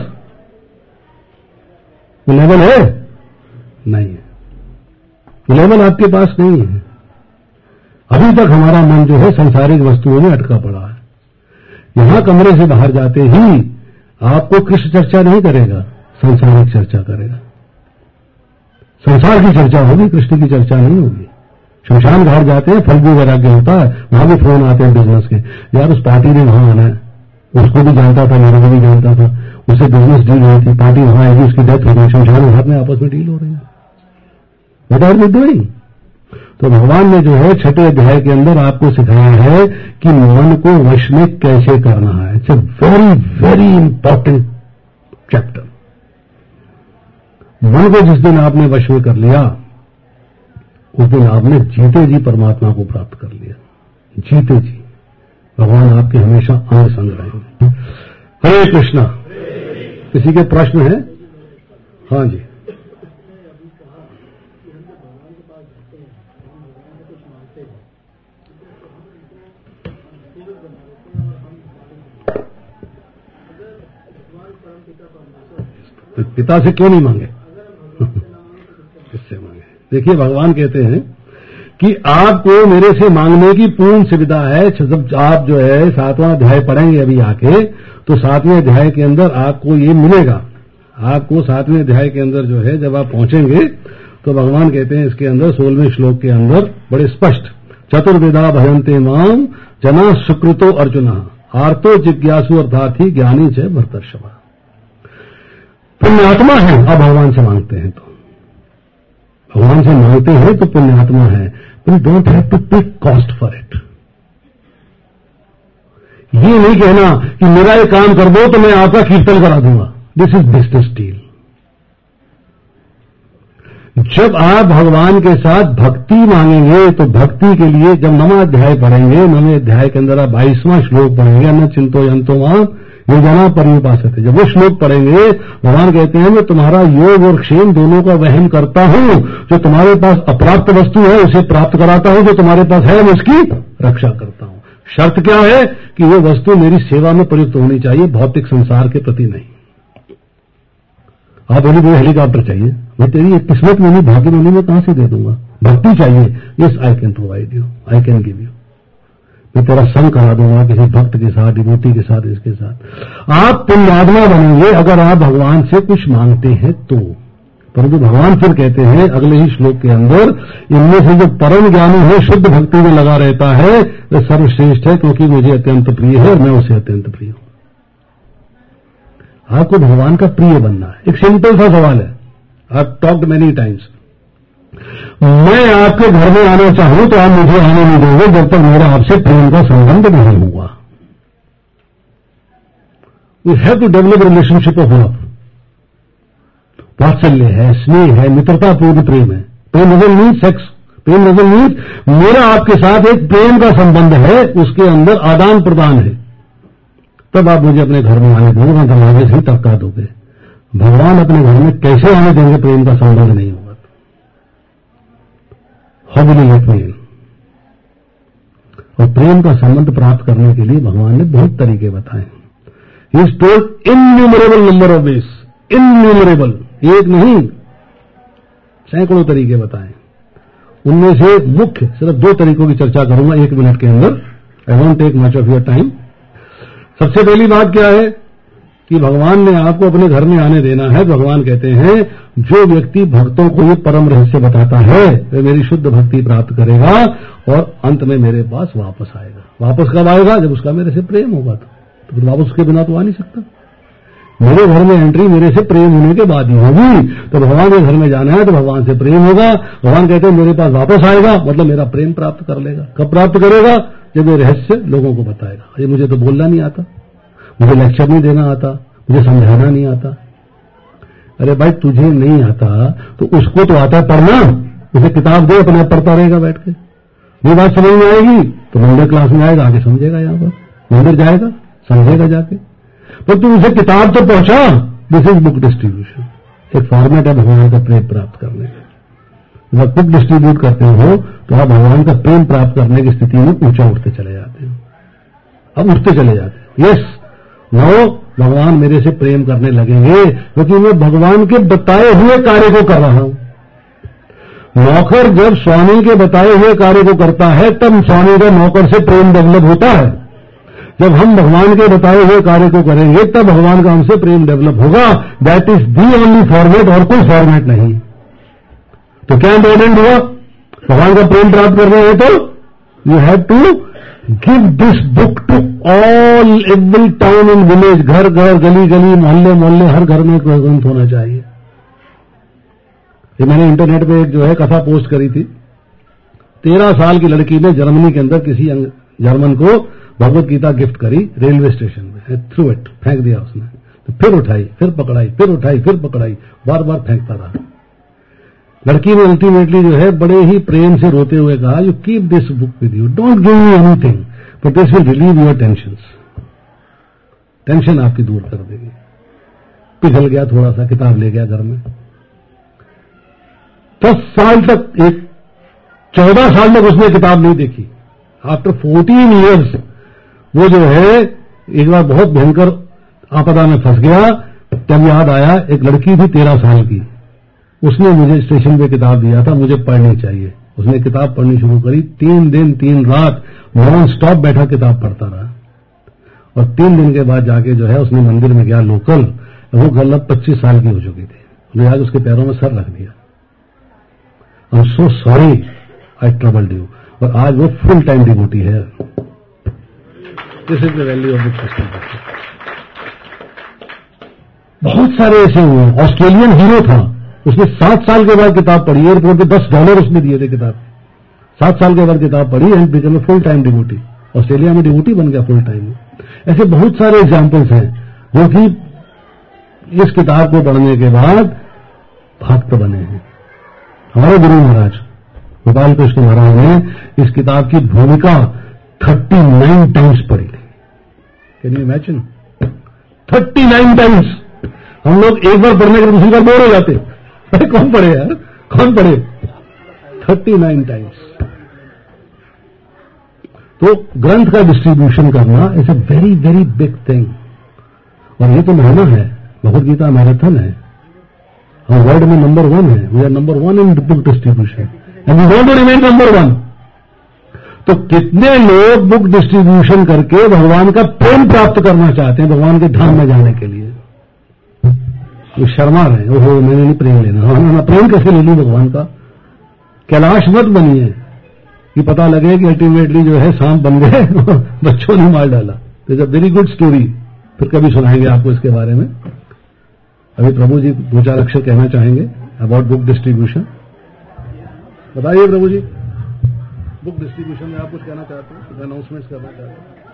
वो लेवल है? नहीं है, वो लेवल आपके पास नहीं है। अभी तक हमारा मन जो है संसारिक वस्तुओं में अटका पड़ा है। यहां कमरे से बाहर जाते ही आपको कृष्ण चर्चा नहीं करेगा, संसारिक चर्चा करेगा। संसार की चर्चा होगी, कृष्ण की चर्चा नहीं होगी। शमशान घाट जाते हैं, फल्गु वैराग्य होता है, वहां भी फोन आते हैं बिजनेस के, यार उस पार्टी ने वहां आना है, उसको भी जानता था, मेरे को भी जानता था, उससे बिजनेस डील हुई थी, पार्टी वहां आएगी, उसकी डेथ हो गई, शमशान घाट में आपस में डील हो रही है। What are we doing? तो भगवान ने जो है 6ठे अध्याय के अंदर आपको सिखाया है कि मन को वश में कैसे करना है। It's a very very important chapter. मन को जिस दिन आपने वश में कर लिया, उस दिन आपने जीते जी परमात्मा को प्राप्त कर लिया। जीते जी भगवान आपके हमेशा अंग संग रहेंगे। हरे कृष्णा। किसी के प्रश्न है? हाँ जी। पिता से क्यों नहीं मांगे? किससे मांगे? देखिए, भगवान कहते हैं कि आपको मेरे से मांगने की पूर्ण सुविधा है। जब आप जो है 7वां अध्याय पढ़ेंगे अभी आके, तो 7वें अध्याय के अंदर आपको ये मिलेगा। आपको 7वें अध्याय के अंदर जो है जब आप पहुंचेंगे तो भगवान कहते हैं इसके अंदर 16वें श्लोक के अंदर बड़े स्पष्ट, चतुर्विधा भजन्ते माम जना सुकृतो अर्जुन आर्तो जिज्ञासु अर्थार्थी ज्ञानी च भरतर्षभ। पुण्यात्मा है, अब भगवान से मांगते हैं तो भगवान से मांगते हैं तो पुण्यात्मा है, but don't have to pay cost for it. ये नहीं कहना कि मेरा ये काम कर दो तो मैं आपका कीर्तन करा दूंगा। This is business deal. जब आप भगवान के साथ भक्ति मांगेंगे तो भक्ति के लिए जब 9वां अध्याय पढ़ेंगे, 9वें अध्याय के अंदर आप 22वां श्लोक पढ़ेंगे, न चिंतो यंतो वहां ये जाना पर्युपासते। जब वो श्लोक पढ़ेंगे, भगवान कहते हैं मैं तुम्हारा योग और क्षेम दोनों का वहन करता हूं। जो तुम्हारे पास अप्राप्त वस्तु है उसे प्राप्त कराता हूं, जो तुम्हारे पास है मैं उसकी रक्षा करता हूं। शर्त क्या है कि वो वस्तु मेरी सेवा में प्रयुक्त होनी चाहिए, भौतिक संसार के प्रति नहीं। आप बोली मुझे हेलीकॉप्टर चाहिए, मैं तेरी एक किस्मत में नहीं, भाग्य में नहीं, मैं कहां से दे दूंगा। भक्ति चाहिए, yes I can provide you, I can give you. मैं तेरा संग करा दूंगा किसी भक्त के साथ, डिवोटी के साथ, इसके साथ। आप पुण्यात्मा बनेंगे अगर आप भगवान से कुछ मांगते हैं तो। परंतु भगवान फिर कहते हैं अगले ही श्लोक के अंदर, इनमें से जो परम ज्ञानी है, शुद्ध भक्ति में लगा रहता है, वह सर्वश्रेष्ठ है, क्योंकि मुझे अत्यंत प्रिय है और मैं उसे अत्यंत प्रिय हूं। आपको भगवान का प्रिय बनना है। एक सिंपल सा सवाल है, I have talked many times. मैं आपके घर में आना चाहूं तो आप मुझे आने नहीं दोगे जब तक मेरा आपसे प्रेम का संबंध नहीं हुआ। We have to develop relationship of love. वात्सल्य है, स्नेह है, मित्रतापूर्ण प्रेम है। प्रेम डजंट मीन सेक्स, प्रेम डजंट मीन मेरा आपके साथ एक प्रेम का संबंध है, उसके अंदर आदान प्रदान है। तब आप मुझे अपने घर में आने दोगे, मैं दरवाजे से ही टपका दोगे। भगवान अपने घर में कैसे आने देंगे प्रेम का संबंध नहीं होगा। How will you let me in? और प्रेम का संबंध प्राप्त करने के लिए भगवान ने बहुत तरीके बताए। He is told innumerable number of ways, innumerable, एक नहीं सैकड़ों तरीके बताए। उनमें से मुख्य सिर्फ 2 तरीकों की चर्चा करूंगा 1 मिनट के अंदर। I won't take much of your time. सबसे पहली बात क्या है कि भगवान ने आपको अपने घर में आने देना है। भगवान कहते हैं जो व्यक्ति भक्तों को ये परम रहस्य बताता है वह मेरी शुद्ध भक्ति प्राप्त करेगा और अंत में मेरे पास वापस आएगा। वापस कब आएगा? जब उसका मेरे से प्रेम होगा। तो फिर वापस उसके बिना तो आ नहीं सकता। मेरे घर में एंट्री मेरे से प्रेम होने के बाद ही होगी। तो भगवान के घर में जाना है तो भगवान से प्रेम होगा। भगवान कहते हैं मेरे पास वापस आएगा, मतलब मेरा प्रेम प्राप्त कर लेगा। कब प्राप्त करेगा? जब ये रहस्य लोगों को बताएगा। ये मुझे तो बोलना नहीं आता, मुझे लेक्चर नहीं देना आता, मुझे समझाना नहीं आता। अरे भाई तुझे नहीं आता तो उसको तो आता है पढ़ना। उसे किताब दे, अपने आप पढ़ता रहेगा बैठ के। ये बात समझ में आएगी तो मंदिर क्लास में आएगा, आगे समझेगा। यहां पर मंदिर जाएगा, समझेगा जाके। तो तुम उसे किताब तो पहुंचा। This is book distribution. एक फॉर्मेट है भगवान का प्रेम प्राप्त करने का। जब बुक डिस्ट्रीब्यूट करते हो तो आप भगवान का प्रेम प्राप्त करने की स्थिति में ऊंचा उठते चले जाते हो। अब उठते चले जाते हो। यस नो, भगवान मेरे से प्रेम करने लगेंगे क्योंकि मैं भगवान के बताए हुए कार्य को कर रहा हूं। नौकर जब स्वामी के बताए हुए कार्य को करता है तब स्वामी का नौकर से प्रेम डेवलप होता है। जब हम भगवान के बताए हुए कार्य को करेंगे तब भगवान का हमसे प्रेम डेवलप होगा। That is the only format, और कोई फॉर्मेट नहीं। तो क्या इंपॉर्टेंट हुआ? भगवान का प्रेम प्राप्त करना है तो you have to give this book to all, every town in village, घर घर, गली गली, मोहल्ले मोहल्ले, हर घर में एक ग्रंथ होना चाहिए। ये मैंने इंटरनेट पे एक जो है कथा पोस्ट करी थी। 13 साल की लड़की ने जर्मनी के अंदर किसी जर्मन को भगवत गीता गिफ्ट करी रेलवे स्टेशन में, थ्रू इट, फेंक दिया उसने, तो फिर उठाई, फिर पकड़ाई, फिर उठाई, फिर पकड़ाई, बार बार फेंकता रहा। लड़की ने अल्टीमेटली जो है बड़े ही प्रेम से रोते हुए कहा, you keep this book with you, don't give me anything but this will relieve your tension, tension आपकी दूर कर देगी। पिघल गया थोड़ा सा, किताब ले गया घर में। 10 साल तक, 14 साल तक उसने किताब नहीं देखी। आफ्टर 14 ईयर्स वो जो है एक बार बहुत भयंकर आपदा में फंस गया। तब याद आया, एक लड़की थी 13 साल की, उसने मुझे स्टेशन पे किताब दिया था, मुझे पढ़नी चाहिए। उसने किताब पढ़नी शुरू करी, 3 दिन 3 रात नॉन स्टॉप बैठा किताब पढ़ता रहा। और 3 दिन के बाद जाके जो है उसने मंदिर में गया लोकल, वो गर्ल 25 साल की हो चुकी थी, उसने आज उसके पैरों में सर रख दिया, I am so sorry I troubled you. और आज वो फुल टाइम डिवोटी है। This is the value of the system. बहुत सारे ऐसे हुए। ऑस्ट्रेलियन हीरो था, उसने 7 साल के बाद किताब पढ़ी, एयरपोर्ट पे $10 उसने दिए थे किताब। 7 साल के बाद किताब पढ़ी and become full time devotee. Australia में डिवोटी बन गया फुल टाइम। ऐसे बहुत सारे एग्जाम्पल्स हैं जो कि इस किताब को पढ़ने के बाद भक्त बने हैं। हमारे गुरु महाराज गोपाल कृष्ण महाराज ने इस किताब की भूमिका 39 टाइम्स पढ़ी थी। Can you imagine? 39 टाइम्स। हम लोग एक बार पढ़ने के दूसरी बार बोर हो जाते, अरे कौन पढ़े यार, कौन पढ़े? 39 टाइम्स। तो ग्रंथ का डिस्ट्रीब्यूशन करना is a very very big thing. और ये तो महंगा है, भगवत गीता मैराथन है, हम वर्ल्ड में नंबर 1 है, we are number 1 in book distribution and we want to remain number 1। तो कितने लोग बुक डिस्ट्रीब्यूशन करके भगवान का प्रेम प्राप्त करना चाहते हैं, भगवान के धाम में जाने के लिए? वो शर्मा रहे, ओहो मैंने नहीं प्रेम लेना। हाँ, प्रेम कैसे ले लूं भगवान का? कैलाश मत बनिए कि पता लगे कि अल्टीमेटली जो है सांप बन गए बच्चों ने मार डाला। It's a very good story, फिर कभी सुनाएंगे आपको इसके बारे में। अभी प्रभु जी 2-4 अक्षर कहना चाहेंगे अबाउट बुक डिस्ट्रीब्यूशन। बताइए प्रभु जी, बुक डिस्ट्रीब्यूशन में आप कुछ कहना चाहते हैं, अनाउंसमेंट्स करना चाहते हैं?